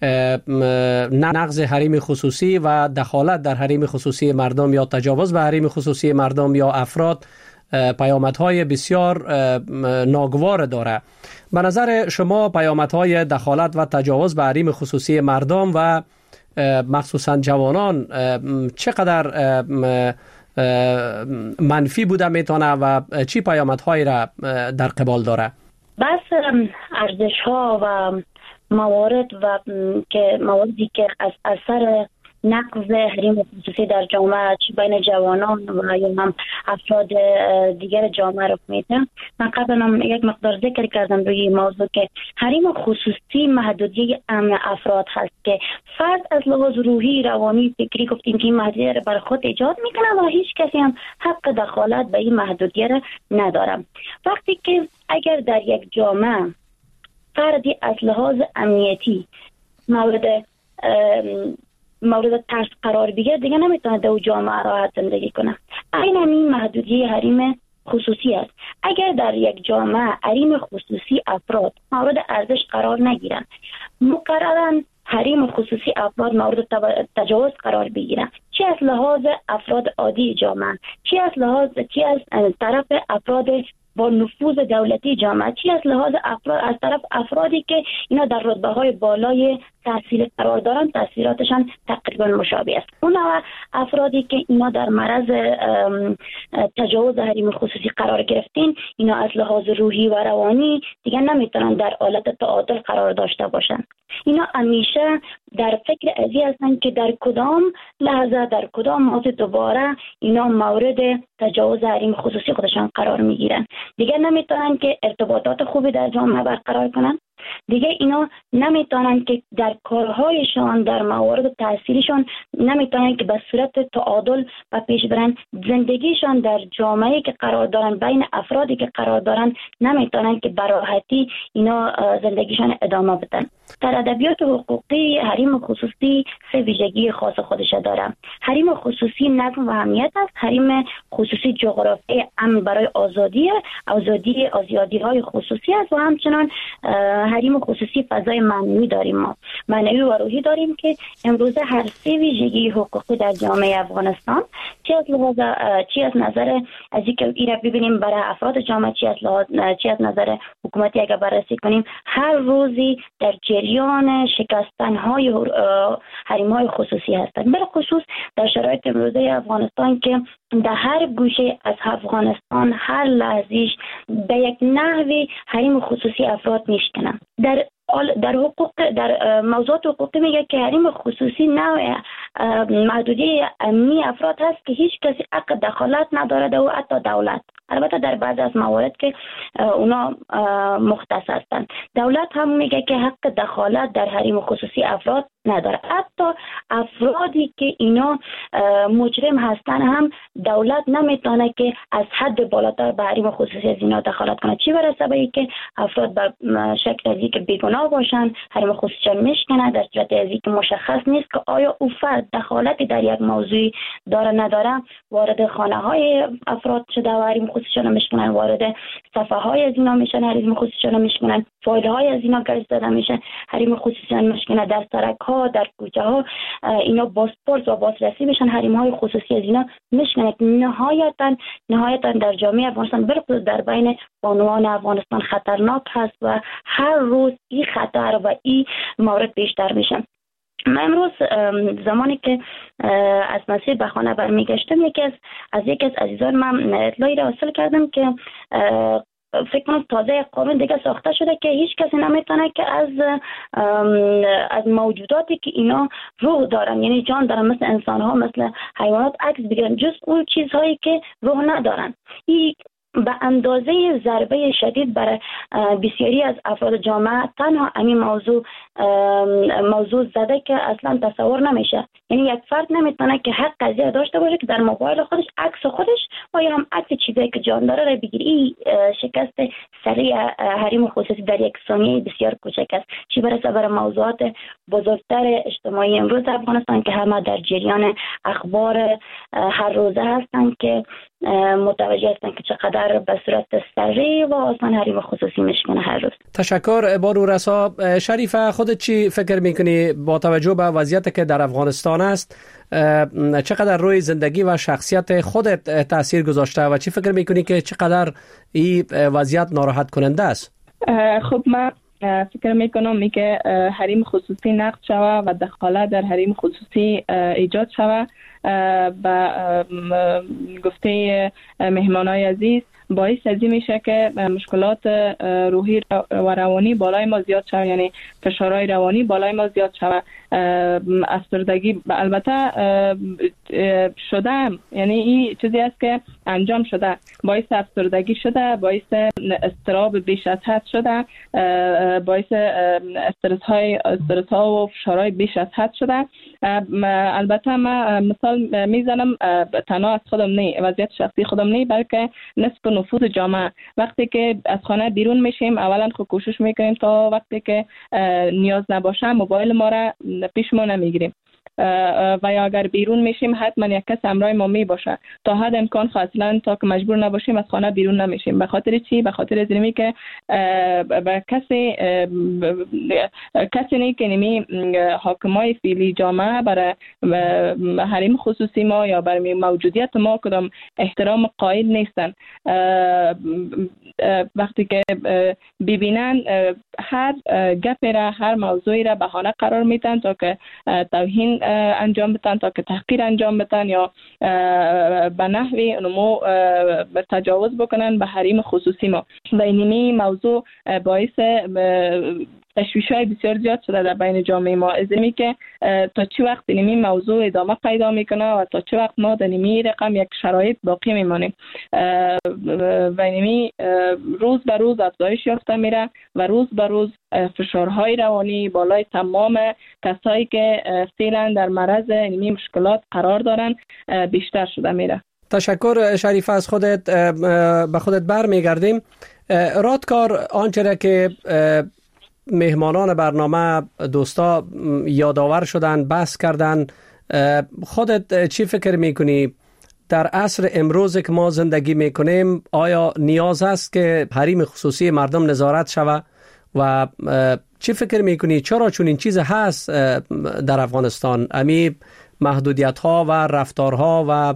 نقض حریم خصوصی و دخالت در حریم خصوصی مردم یا تجاوز به حریم خصوصی مردم یا افراد پیامدهای بسیار ناگوار داره. به نظر شما پیامدهای دخالت و تجاوز به حریم خصوصی مردم و مخصوصا جوانان چقدر منفی بوده میتونه و چی پیامدهایی را در قبال داره؟ بس ارزش ها و موارد و که مواردی که از اثر نقض حریم خصوصی در جامعه چی بین جوانان و یا هم افراد دیگر جامعه رخ میده. من قبلا هم یک مقدار ذکر کردم روی این موضوع که حریم خصوصی محدودیت امن افراد هست که فرد از لحاظ روحی، روانی، فکری گفتیم که این محدودیت را بر خود ایجاد میکنه و هیچ کسی هم حق دخالت به این محدودیت را نداره. وقتی که اگر در یک جامعه فردی از لحاظ امنیتی مورد مورد ترس قرار بگیره، دیگه نمیتونه در جامعه راحت زندگی کنه. این همین محدودیت حریم خصوصی است. اگر در یک جامعه حریم خصوصی افراد مورد ارزش قرار نگیرن، مقررن حریم خصوصی افراد مورد تجاوز قرار بگیرن، چی از لحاظ افراد عادی جامعه، چی از لحاظ چی از طرف افراد با نفوذ دولتی جامعه، چی از لحاظ افراد از طرف افرادی که اینا در رتبه های بالای تحصیل قرار دارن، تاثیراتشان تقریبا مشابه است. اون افرادی که اینا در معرض تجاوز حریم خصوصی قرار گرفتین، اینا از لحاظ روحی و روانی دیگه نمیتونن در حالت تعادل قرار داشته باشن. اینا همیشه در فکر ازی هستن که در کدام لحظه، در کدام موضوع دوباره اینا مورد تجاوز حریم خصوصی خودشان قرار میگیرن. دیگه نمیتونن که ارتباطات خوبی در جامعه برقرار کنن. دیگه اینا نمیتونن که در کارهایشان، در موارد تحصیلیشان نمیتونن که به صورت تعادل و پیش برن. زندگیشان در جامعه که قرار دارن، بین افرادی که قرار دارن، نمیتونن که به راحتی اینا زندگیشان ادامه بدن. در ادبیات حقوقی حریم خصوصی سه ویژگی خاص خودش داره. حریم خصوصی نظم و امنیت است. حریم خصوصی جغرافی امن برای آزادی، آزادی آزادی های خصوصی است و همچنان حریم خصوصی فضای معنوی داریم. ما معنوی و روحی داریم که امروزه هر سه ویژگی حقوقی در جامعه افغانستان، چه از لحاظ چه از نظر از اینکه ایرا ببینیم برای افراد جامعه، چه از لحاظ چه از نظر حکومتی اگر بررسی کنیم، هر روزی در جریان شکستن های حریم های خصوصی هستند. به خصوص در شرایط امروزه افغانستان که در هر گوشه از افغانستان هر لحظهش به یک نحوی حریم خصوصی افراد میشکنن. در در حقوق در موضوعات حقوقی میگه که حریم خصوصی نوع محدودیت امنی افراد هست که هیچ کسی حق دخالت نداره و حتی دولت. البته در بعضی از موارد که اونا مختص هستند. دولت هم میگه که حق دخالت در حریم خصوصی افراد نداره. حتی افرادی که اینا مجرم هستن هم دولت نمیتونه که از حد بالاتر به حریم خصوصی از اینا دخالت کنه. چی برسه به اینکه افراد به شکل ازی که بیگناه باشن حریم خصوصی میشکنه، در صورت ازی که مشخص نیست که آیا او فرد دخالتی در یک موضوع داره نداره، وارد خانه های افراد شده و حریم خصوصی میشکنن، وارد صفحه های از اینا میشن، حریم خصوصی میشکنن، فایل های از اینا گرد داده میشه، حریم خصوصی میشکنه، در سرک ها، در کوچه ها اینا بازپرس و بازرسی میشن، حریم های خصوصی از اینا میشکنه. نهایتا نهایتا در جامعه افغانستان بالخصوص در بین بانوان افغانستان خطرناک هست و هر روز این خطر و این مورد بیشتر میشه. من امروز زمانی که از مسیر به خانه برمیگشتم، یکی از از یکی از عزیزان من اطلاعی را حاصل کردم که فکر کنم تازه قانون دیگه ساخته شده که هیچ کسی نمیتونه که از از موجوداتی که اینا روح دارن، یعنی جان دارن، مثل انسان ها، مثل حیوانات، عکس بگیرن، جز اون چیزهایی که روح ندارن. این به اندازه ضربه شدید برای بسیاری از افراد جامعه تنها همین موضوع موضوع زده که اصلا تصور نمیشه. یعنی یک فرد نمیتونه که حق قضیه داشته باشه که در موبایل خودش عکس خودش و یا هم عکس چیزی که جان داره را بگیری. این شکست سریع حریم خصوصی در یک ثانیه بسیار کوچک است، چی برسه برای موضوعات بزرگتر اجتماعی امروز افغانستان که همه در جریان اخبار هر روزه هستند که متوجه هستند که چقدر به صورت سریع و آسان حریم خصوصی میشکنه هر روز. تشکر بارو رسا. شریفه، خودت چی فکر میکنی با توجه به وضعیتی که در افغانستان است چقدر روی زندگی و شخصیت خودت تاثیر گذاشته و چی فکر میکنی که چقدر این وضعیت ناراحت کننده است؟ خب من فکر میکنم می که حریم خصوصی نقض شوه و دخالت در حریم خصوصی ایجاد شوه. با گفته مهمانای عزیز باعث از این میشه که مشکلات روحی و روانی بالای ما زیاد شود، یعنی فشارهای روانی بالای ما زیاد شود. افسردگی البته شده، یعنی این چیزی است که انجام شده، باعث افسردگی شده، باعث اضطراب بیش از حد شده، باعث استرس های استرس ها و فشارهای بیش از حد شده. البته من مثال میزنم تنها از خودم نه، وضعیت شخصی خودم نه، بلکه نصف نفوذ جامعه. وقتی که از خانه بیرون میشیم اولا خود کوشش میکنیم تا وقتی که نیاز نباشه موبایل ما را پیش ما نمیگیریم و یا اگر بیرون میشیم حتما یک کس همراه ما می باشه تا حد امکان اصلا تا که مجبور نباشیم از خانه بیرون نمیشیم. به خاطر چی؟ به خاطر از اینمی که به کسی کسی نه که نمی حاکمای فعلی جامعه برای حریم خصوصی ما یا برای موجودیت ما کدام احترام قائل نیستن. وقتی که ببینن هر گپی را، هر موضوعی را بهانه قرار میدن تا که توهین انجام بدن، تا که تحقیر انجام بدن یا به نحوی نمو تجاوز بکنن به حریم خصوصی ما. و اینمی موضوع باعث تشویش‌های بسیار زیاد شده در بین جامعه ما. از اینمی که تا چه وقت اینمی موضوع ادامه پیدا میکنه و تا چه وقت ما در اینمی رقم یک شرایط باقی میمانیم و اینمی روز به روز افزایش یافته میره و روز به روز فشارهای روانی بالای تمام کسایی که فعلا در معرض اینمی مشکلات قرار دارن بیشتر شده میره. تشکر شریف. از خودت به خودت بر میگردیم. رادکار، آنچه که مهمانان برنامه دوستا یادآور شدن، بحث کردن، خودت چی فکر میکنی در عصر امروز که ما زندگی میکنیم آیا نیاز است که حریم خصوصی مردم نظارت شود و چی فکر میکنی چرا چون این چیز هست در افغانستان؟ امی محدودیت ها و رفتارها و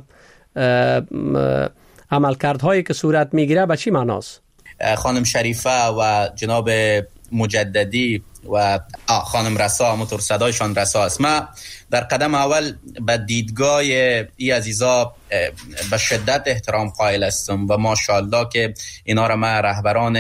عملکردهایی که صورت میگیره به چی معناست؟ خانم شریفه و جناب مجددی و خانم رسا، همونطور صدایشان رسا است، من در قدم اول به دیدگاه ای عزیزا به شدت احترام قائل هستم و ماشاءالله که اینا را من رهبران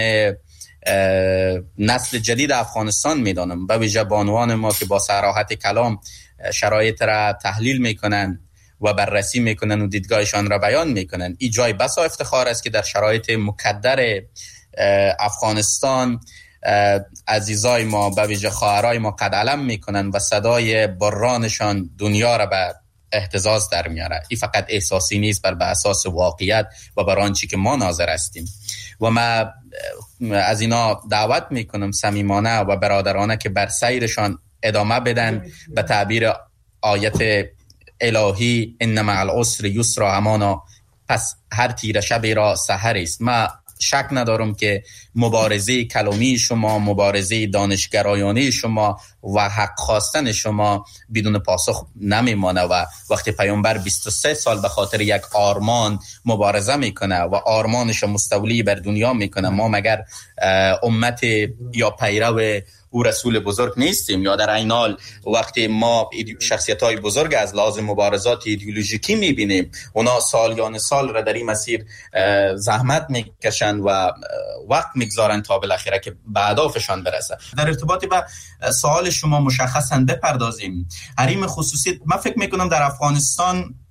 نسل جدید افغانستان میدانم، به ویژه بانوان ما که با صراحت کلام شرایط را تحلیل میکنن و بررسی میکنن و دیدگاهشان را بیان میکنن. این جای بسا افتخار است که در شرایط مکدر افغانستان عزیزای ما به ویژه خواهرای ما قد علم میکنن و صدای برانشان دنیا را به اهتزاز در میاره. این فقط احساسی نیست، بل به اساس واقعیت و بر آنچه که ما ناظر هستیم. و من از اینا دعوت میکنم صمیمانه و برادرانه که بر سیرشان ادامه بدن. به تعبیر آیت الهی ان مع العسر یسرا، همانا پس هر تیره شبی را سحر است. من شک ندارم که مبارزه کلامی شما، مبارزه دانشگرایانه شما و حق خواستن شما بدون پاسخ نمیمانه و وقتی پیامبر بیست و سه سال به خاطر یک آرمان مبارزه میکنه و آرمانش مستولی بر دنیا میکنه، ما مگر امت یا پیرو او رسول بزرگ نیستیم؟ یا در این حال وقتی ما شخصیت‌های بزرگ از لازم مبارزات ایدئولوژیکی می‌بینیم، اونا سالیان سال را در این مسیر زحمت می‌کشن و وقت می‌گذارن تا بالاخره که به اهدافشان برسه. در ارتباط با سوال شما مشخصاً بپردازیم. حریم خصوصی، من فکر می‌کنم در افغانستان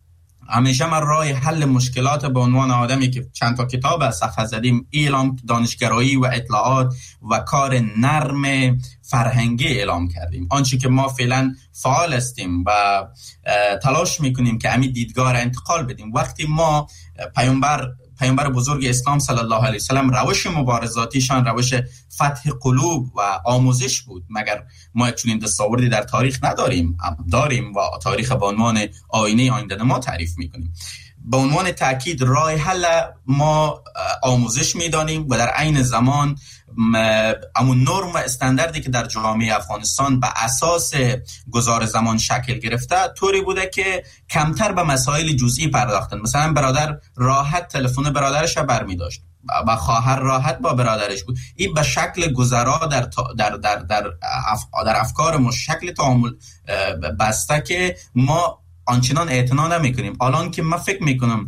همیشه ما راه حل مشکلات به عنوان آدمی که چند تا کتاب از صفحه زدیم، اعلام دانشگرایی و اطلاعات و کار نرم فرهنگی اعلام کردیم. آنچه که ما فعلا فعال هستیم و تلاش میکنیم که امی دیدگاه را انتقال بدیم. وقتی ما پیامبر پیامبر بزرگ اسلام صلی الله علیه وسلم روش مبارزاتیشان روش فتح قلوب و آموزش بود، مگر ما چنین دستاوردی در تاریخ نداریم؟ داریم و تاریخ به عنوان آینه آینده ما تعریف میکنیم. به عنوان تاکید راه حل ما آموزش میدانیم و در عین زمان همون نرم و استانداردی که در جامعه افغانستان به اساس گذار زمان شکل گرفته طوری بوده که کمتر به مسائل جزئی پرداختن. مثلا برادر راحت تلفن برادرش را برمی داشت و خواهر راحت با برادرش بود. این به شکل گذرا در در در در, اف... در افکار ما شکل تعامل بسته که ما آنچنان اعتنا نمی کنیم. الان که من فکر می کنم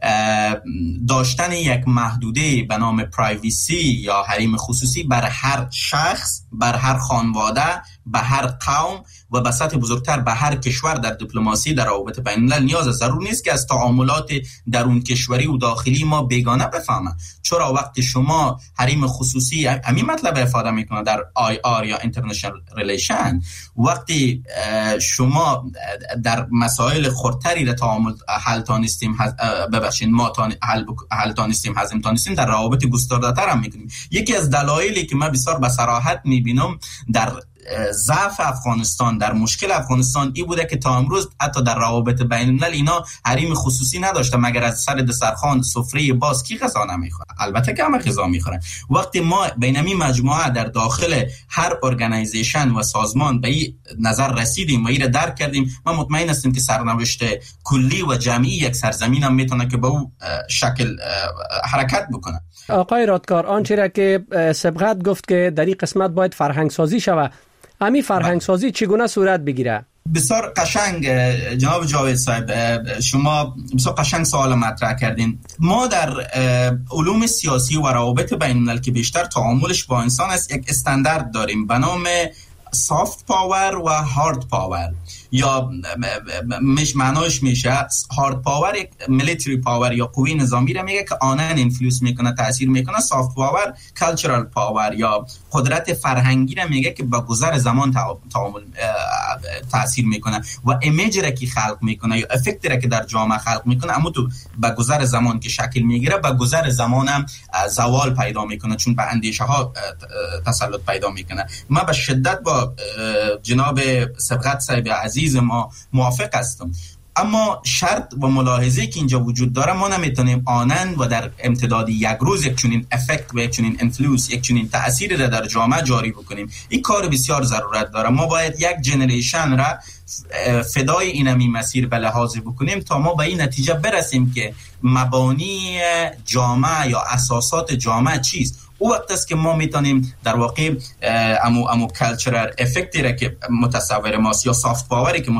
داشتن یک محدوده به نام پرایویسی یا حریم خصوصی بر هر شخص، بر هر خانواده، به هر قوم و به سطح بزرگتر به هر کشور در دیپلماسی در روابط بین الملل نیاز است. ضرور نیست که از تعاملات درون کشوری و داخلی ما بیگانه بفهمه. چرا وقتی شما حریم خصوصی همین مطلب افاده میکنه در آی آر یا اینترنشنال ریلیشن، وقتی شما در مسائل خردتری را تعامل حل تانستیم ببخشید ما تان حل حل تانستیم هضم تانستیم در روابط گسترده‌تر هم میکنیم. یکی از دلایلی که من بسیار به صراحت میبینم در ضعف افغانستان، در مشکل افغانستان ای بوده که تا امروز حتی در روابط بین الملل اینا حریم خصوصی نداشته، مگر از سر دسترخوان سفره باز کی غذا نمیخوره؟ البته که همه غذا میخورن. وقتی ما بینمی مجموعه در داخل هر ارگانایزیشن و سازمان به این نظر رسیدیم و این را درک کردیم، من مطمئن هستم که سرنوشت کلی و جمعی یک سرزمین هم میتونه که به او شکل حرکت بکنه. آقای رادکار، آنچه را که سبقت گفت که در این قسمت باید فرهنگ سازی شود، امی فرهنگ سازی چگونه صورت بگیره؟ بسیار قشنگ جناب جاوید صاحب، شما بسیار قشنگ سوال مطرح کردین. ما در علوم سیاسی و روابط بین الملل که بیشتر تعاملش با انسان است یک استاندارد داریم به نام سافت پاور و هارد پاور، یا مش معناش میشه هارد پاور یک میلیتری پاور یا قوی نظامی را میگه که آنن اینفلوئنس میکنه، تاثیر میکنه. سافت پاور کالچرال پاور یا قدرت فرهنگی را میگه که با گذر زمان تعامل تاثیر میکنه و ایمیج را که خلق میکنه یا افکت را که در جامعه خلق میکنه، اما تو با گذر زمان که شکل میگیره با گذر زمان هم زوال پیدا میکنه، چون به اندیشه ها تسلط پیدا میکنه. من به شدت با جناب سبقت صاحب عزیز ما موافق هستم، اما شرط و ملاحظه که اینجا وجود داره، ما نمیتونیم آنن و در امتداد یک روز یک چنین افکت و یک چنین انفلوئنس، یک چنین تأثیر را در جامعه جاری بکنیم. این کار بسیار ضرورت داره. ما باید یک جنریشن را فدای اینمی مسیر به لحاظ بکنیم تا ما به این نتیجه برسیم که مبانی جامعه یا اساسات جامعه چیست. او وقت است که ما میتونیم در واقع امو امو کالچرال افکتی را که متصور ماست یا سافت پاوری که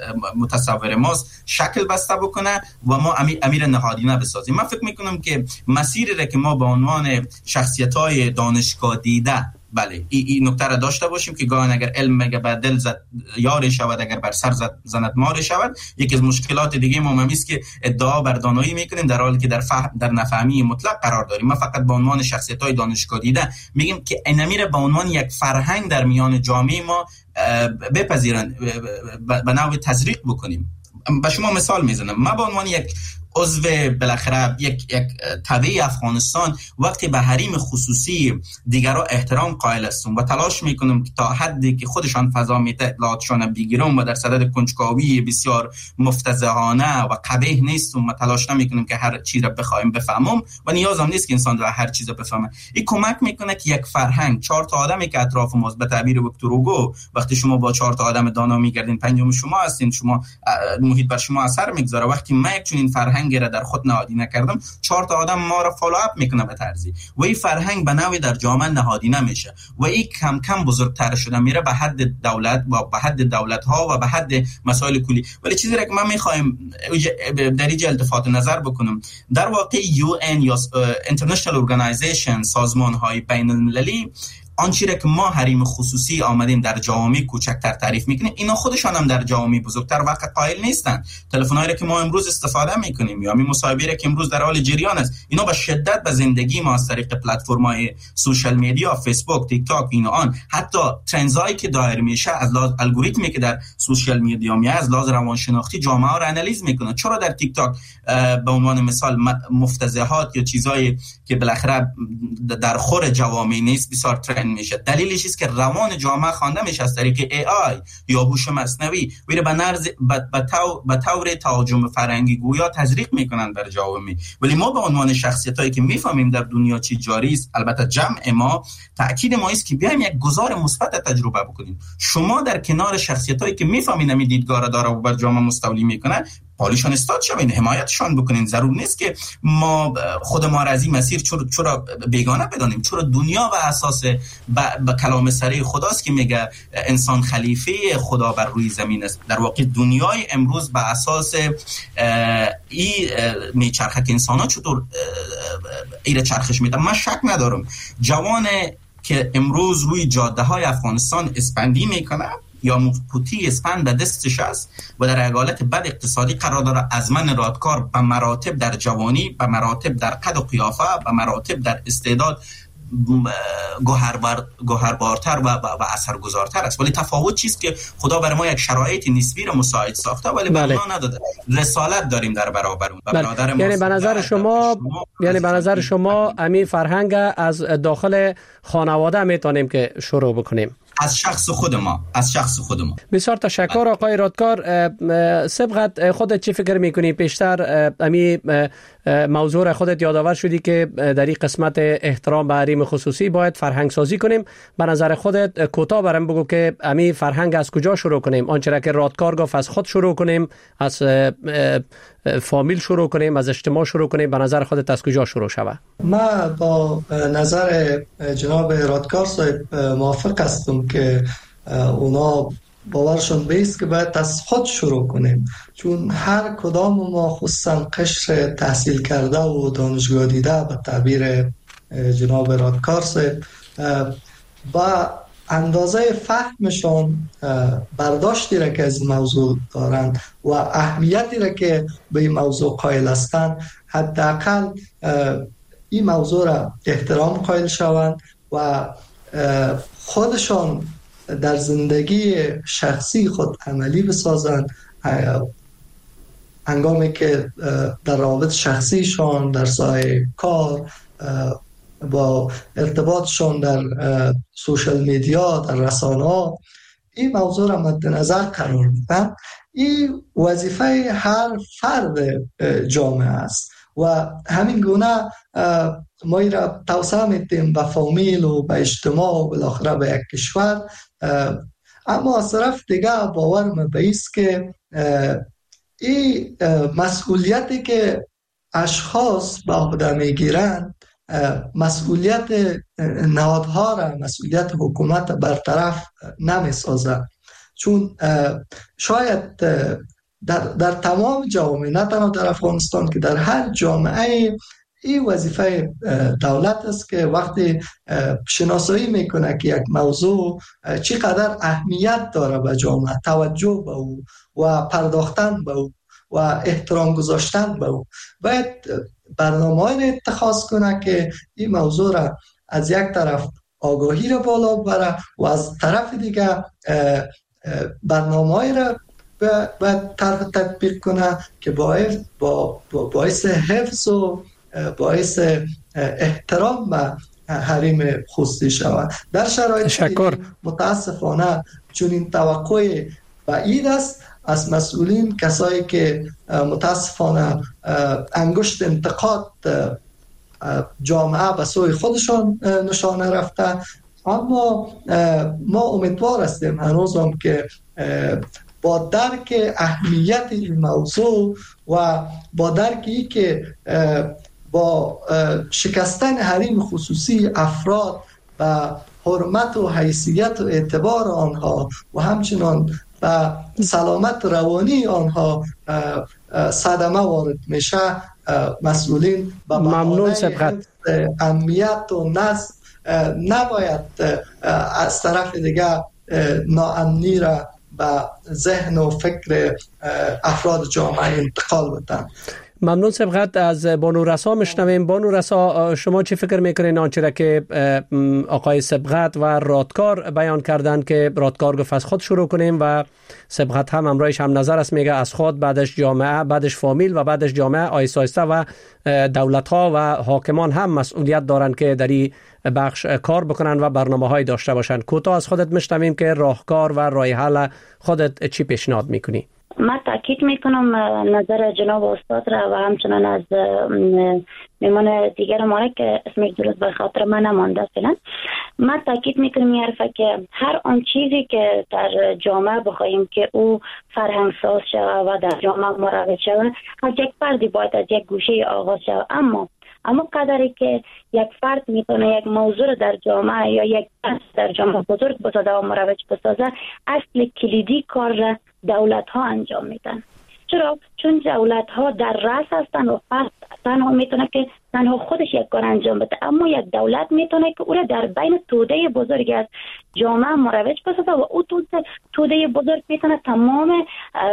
متصور ماست شکل بسته بکنه و ما امیر, امیر نهادینه بسازیم. من فکر میکنم که مسیری را که ما به عنوان شخصیت‌های دانشگاه دیده بله این ای نکته را داشته باشیم که گاهی اگر علم مگه بر دل زد یار شود، اگر بر سر زد زند مار شود. یکی از مشکلات دیگه ما هم است که ادعا بر دانایی میکنیم در حالی که در فهم در نفهمی مطلق قرار داریم. ما فقط به عنوان شخصیت‌های دانشگاه دیده میگیم که اینمی را به عنوان یک فرهنگ در میان جامعه ما بپذیرن، به نوع تزریق بکنیم. به شما مثال میزنم. ما به عنوان یک عضو بالاخره یک یک طبیعی افغانستان وقتی به حریم خصوصی دیگران احترام قائل هستم و تلاش میکنم تا حدی که خودشان فضا میده اطلاعاتشان بگیرم و در صدد کنجکاوی بسیار مفتضحانه و قبیح نیستم و تلاش نمیکنم که هر چیز را بخوایم بفهمم و نیازم نیست که انسان را هر چیز را بفهمه. این کمک میکنه که یک فرهنگ، چهار تا آدمی که اطراف ماست، به تعبیر ویکتور هوگو وقتی شما با چهار تا آدم دانا میگردین پنجم شما هستین، شما محیط بر شما اثر میگذاره. وقتی ما یک چنین فرهنگ را در خود نهادینه کردم، چهار تا آدم ما را فالو اپ میکنه به طرزی و این فرهنگ به نوعی در جامعه نهادینه میشه و این کم کم بزرگتر شده میره به حد دولت و به حد دولت ها و به حد مسائل کلی. ولی چیزی را که من میخوایم در اینجا التفات نظر بکنم، در واقع یو ان یا اینترنشنال ارگانایزیشن، سازمان های بین المللی آن چیزی که ما حریم خصوصی آمدیم در جوامع کوچکتر تعریف میکنیم، اینا خودشان هم در جوامع بزرگتر واقع قائل نیستن. تلفن‌هایی که ما امروز استفاده میکنیم یا می مصاحبه که امروز در حال جریان است، اینا به شدت به زندگی ما از طریق پلتفرم‌های سوشال میدیا، فیسبوک، تیک تاک، این آن، حتی ترندزایی که دایر میشه از لحاظ الگوریتمی که در سوشال میدیا میاد، از لحاظ روانشناختی جامعه را انالیز میکنه. چرا در تیک تاک به عنوان مثال مفتضحات یا چیزایی که بالاخره در خور جوامع نیست بسیار ترند میشه؟ دلیلش است که روان جامعه خوانده میشه از طریق ای آی یا هوش مصنوعی، ویره به نرز به طور تهاجم فرهنگی گویا تزریق میکنن بر جوامع. ولی ما به عنوان شخصیتایی که میفهمیم در دنیا چی جاری است، البته جمع ما، تاکید ما است که بیایم یک گزار مثبت تجربه بکنیم. شما در کنار شخصیتایی که میفهمین همین دیدگاه را داره و بر جامعه مستولی میکنن، پالیشان استاد شوین، حمایتشان بکنین. ضرور نیست که ما خود ما را از این مسیر چرا چرا بیگانه بدانیم. چرا دنیا و اساس به کلام سری خداست که میگه انسان خلیفه خدا بر روی زمین است. در واقع دنیای امروز به اساس این میچرخه که انسان ها چطور ایره چرخش میدن. من شک ندارم جوان که امروز روی جاده های افغانستان اسپندی میکنه یا پوتی اسپند به دستش است و در حالت بد اقتصادی قرار داره، از من رادکار به مراتب در جوانی، به مراتب در قد و قیافه، به مراتب در استعداد گوهربار گوهربارتر و, و, و اثرگذارتر است. ولی تفاوت چیست که خدا برای ما یک شرایط نسبی را مساعد ساخته ولی بله. ما نداده. رسالت داریم در برابر اون. بله. یعنی به نظر شما یعنی به نظر شما امی فرهنگ از داخل خانواده میتونیم که شروع بکنیم؟ از شخص خود ما از شخص خود ما. بسیار تشکر آقای رادکار. سبقت خودت چی فکر میکنی؟ پیشتر امی موضوع را خودت یادآور شدی که در این قسمت احترام به حریم خصوصی باید فرهنگ سازی کنیم. به نظر خودت کوتاه برام بگو که امی فرهنگ از کجا شروع کنیم؟ آنچه را که رادکار گفت از خود شروع کنیم، از فامیل شروع کنیم، از اجتماع شروع کنیم؟ به نظر خودت از کجا شروع شود؟ من با نظر جناب رادکار صاحب موافق هستم که اونا باورشون بیست که باید از خود شروع کنیم، چون هر کدام ما خصوصا قشر تحصیل کرده و دانشگاه دیده به تعبیر جناب رادکار صاحب با اندازه فهمشان برداشتی را که از موضوع دارند و اهمیتی را که به این موضوع قائل هستند، حداقل این موضوع را احترام قائل شوند و خودشان در زندگی شخصی خود عملی بسازند. هنگامی که در روابط شخصیشان، در ساحه کار، با ارتباطشان در سوشال میدیا، در رسانه‌ها، این موضوع را مد نظر قرار میدن. این وظیفه هر فرد جامعه است و همین گونه ما ای را توسعه میدیم به فامیل و به اجتماع و بالاخره به یک کشور. اما از طرف دیگه باورم به ایست که این مسئولیتی که اشخاص به عهده میگیرند، مسئولیت نهادها را، مسئولیت حکومت برطرف نمیسازد، چون شاید در, در تمام جوامع، نه تنها در افغانستان که در هر جامعه، این وظیفه دولت است که وقتی شناسایی میکنه که یک موضوع چقدر اهمیت داره به جامعه، توجه به او و پرداختن به او و احترام گذاشتن به او، باید برنامه‌ای اتخاذ کنه که این موضوع را از یک طرف آگاهی را بالا ببره و از طرف دیگه برنامه‌ای را باید تطبیق کنه که باعث با باعث حفظ و باعث احترام به حریم خصوصی شود. در شرایط متاسفانه چون این توقع بعید است از مسئولین، کسایی که متاسفانه انگشت انتقاد جامعه به سوی خودشان نشانه رفته. اما ما امیدوار هستیم هنوز هم که با درک اهمیت این موضوع و با درکی که با شکستن حریم خصوصی افراد و حرمت و حیثیت و اعتبار آنها و همچنان و سلامت روانی آنها صدمه وارد میشه، مسئولین به ممنون سبقت امنیت و نظم نباید از طرف دیگه ناامنی را به ذهن و فکر افراد جامعه انتقال بدن. ممنون سبقت. از بانو رسا میشنویم. بانو رسا، شما چی فکر میکنین آنچه را که آقای سبقت و رادکار بیان کردن که رادکار گفت از خود شروع کنیم و سبقت هم امرایش هم نظر است، میگه از خود، بعدش جامعه، بعدش فامیل و بعدش جامعه آیسته آیسته و دولت ها و حاکمان هم مسئولیت دارن که در این بخش کار بکنن و برنامه های داشته باشن. کوتاه از خودت میشنویم که راهکار و راه حل خودت چی پیشنهاد میکنی؟ من تاکید میکنم نظر جناب استاد را و همچنان از میمان دیگر ما که اسمش درست به خاطر من نمانده فعلا. من تاکید میکنم این حرفه که هر آن چیزی که در جامعه بخواهیم که او فرهنگ ساز شود و در جامعه مروج شود، از یک فردی باید از یک گوشه آغاز شود. اما اما قدری که یک فرد میتونه یک موضوع در جامعه یا یک در جامعه بزرگ بسازه و مروج بسازه، اصل کلیدی کار را دولت ها انجام میدن. چرا؟ چون دولت ها در رأس هستن و فرد تنها میتونه که تنها خودش یک کار انجام بده، اما یک دولت میتونه که او را در بین توده بزرگی از جامعه مروج بسازه و او توده, توده بزرگ میتونه تمام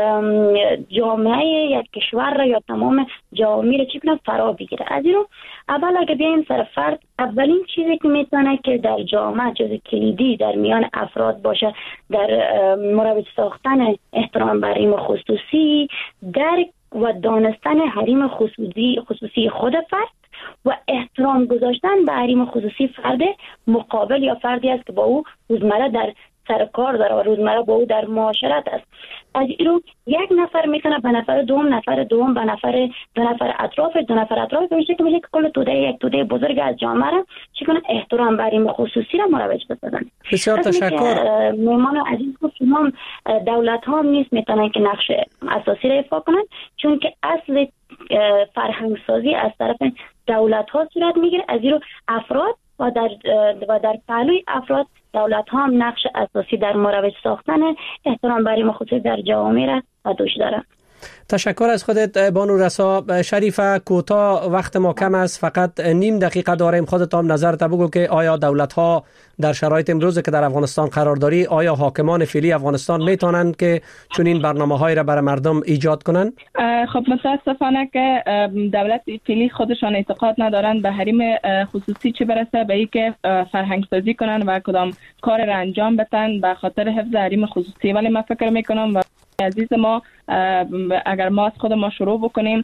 جامعه یک کشور را یا تمام جامعه را چی کنه فرا بگیره. از این رو اول اگه بیایم سر فرد، اولین چیزی که میتونه که در جامعه جز کلیدی در میان افراد باشه در مروج ساختن احترام بر حریم خصوصی، درک و دانستن حریم خصوصی خصوصی خود فرد و احترام گذاشتن به حریم خصوصی فرد مقابل یا فردی است که با او روزمره در سر کار داره و روزمره با او در معاشرت است. از این رو یک نفر میتونه به نفر دوم، نفر دوم به نفر دو نفر اطراف، دو نفر اطراف میشه که میشه که کل توده یک توده بزرگ از جامعه را چی کنه احترام بر حریم خصوصی را مروج بسازن. بسیار تشکر. میمان عزیز گفتم دولت ها نیست میتونن که نقش اساسی را ایفا کنن، چون که اصل فرهنگ سازی از طرف دولت ها صورت میگیره. از این رو افراد و در و در پهلوی افراد دولت ها هم نقش اساسی در مروج ساختن احترام بر حریم خصوصی در جوامع را به دوش دارن. تشکر از خودت بانو رسا. شریفه، کوتاه، وقت ما کم است، فقط نیم دقیقه داریم. خودت هم نظرت بگو که آیا دولت ها در شرایط امروز که در افغانستان قرار داری، آیا حاکمان فعلی افغانستان میتونن که چون این برنامه‌های را برای مردم ایجاد کنن؟ خب متاسفانه که دولت فعلی خودشان اعتقاد ندارن به حریم خصوصی چه برسه به اینکه فرهنگ سازی کنن و کدام کار را انجام بدن به خاطر حفظ حریم خصوصی. ولی من فکر میکنم و عزیز ما اگر ما از خود ما شروع بکنیم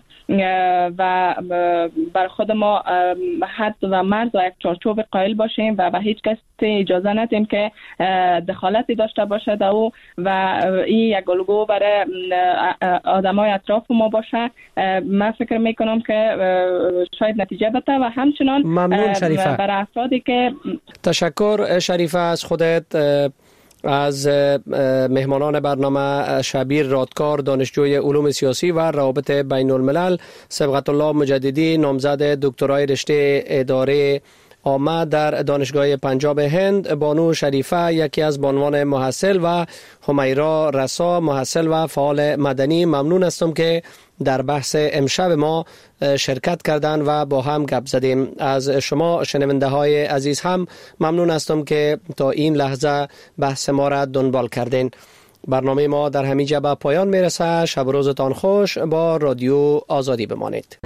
و بر خود ما حد و مرز و یک چارچوب قائل باشیم و به هیچ کس اجازه ندیم که دخالتی داشته باشه در او و این یک الگو برای آدمای اطراف ما باشه، من فکر میکنم که شاید نتیجه بده. و همچنان ممنون شریفه. برای افرادی که تشکر شریفه از خودت. از مهمانان برنامه شبیر رادکار، دانشجوی علوم سیاسی و روابط بین الملل، سبقت الله مجددی، نامزد دکترای رشته اداره عامه در دانشگاه پنجاب هند، بانو شریفه یکی از بانوان محصل و همیرا رسا محصل و فعال مدنی، ممنون هستم که در بحث امشب ما شرکت کردن و با هم گپ زدیم. از شما شنونده های عزیز هم ممنون هستم که تا این لحظه بحث ما را دنبال کردین. برنامه ما در همین جا به پایان میرسه. شب و روزتان خوش. با رادیو آزادی بمانید.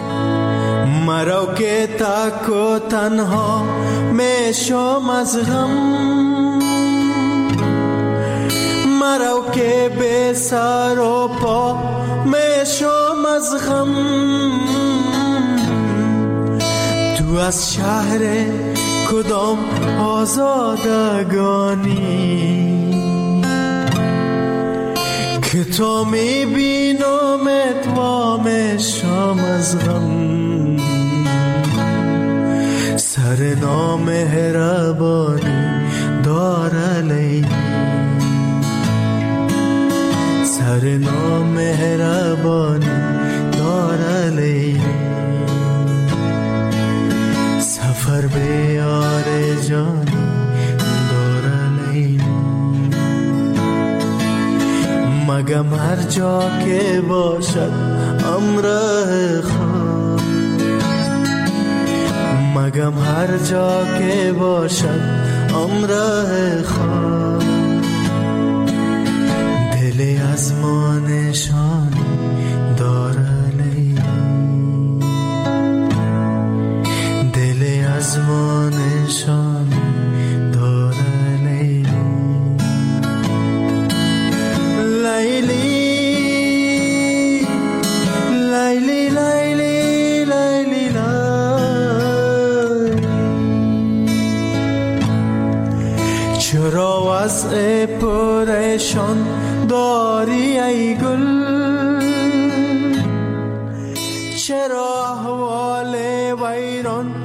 مرا که تک و تنها میشم از غم، مرا که به سر و پا میشم از غم، تو از شهر کدام آزادگانی که تو میبینمت و میشم از غم، سر نامهربانی داره لیلی، سر نامهربانی داره لیلی، سفر به یار جانی داره لیلی، مگم هر جا که باشد امر خواه، مگم هر جا که باشد امراه خواهد دلی از ما نشان داره لیلی دلی از ما نشان داره لیلی لیلی لیلی لیلی لیلی چرا وضع پریشان داری ای گل چرا احوال ویران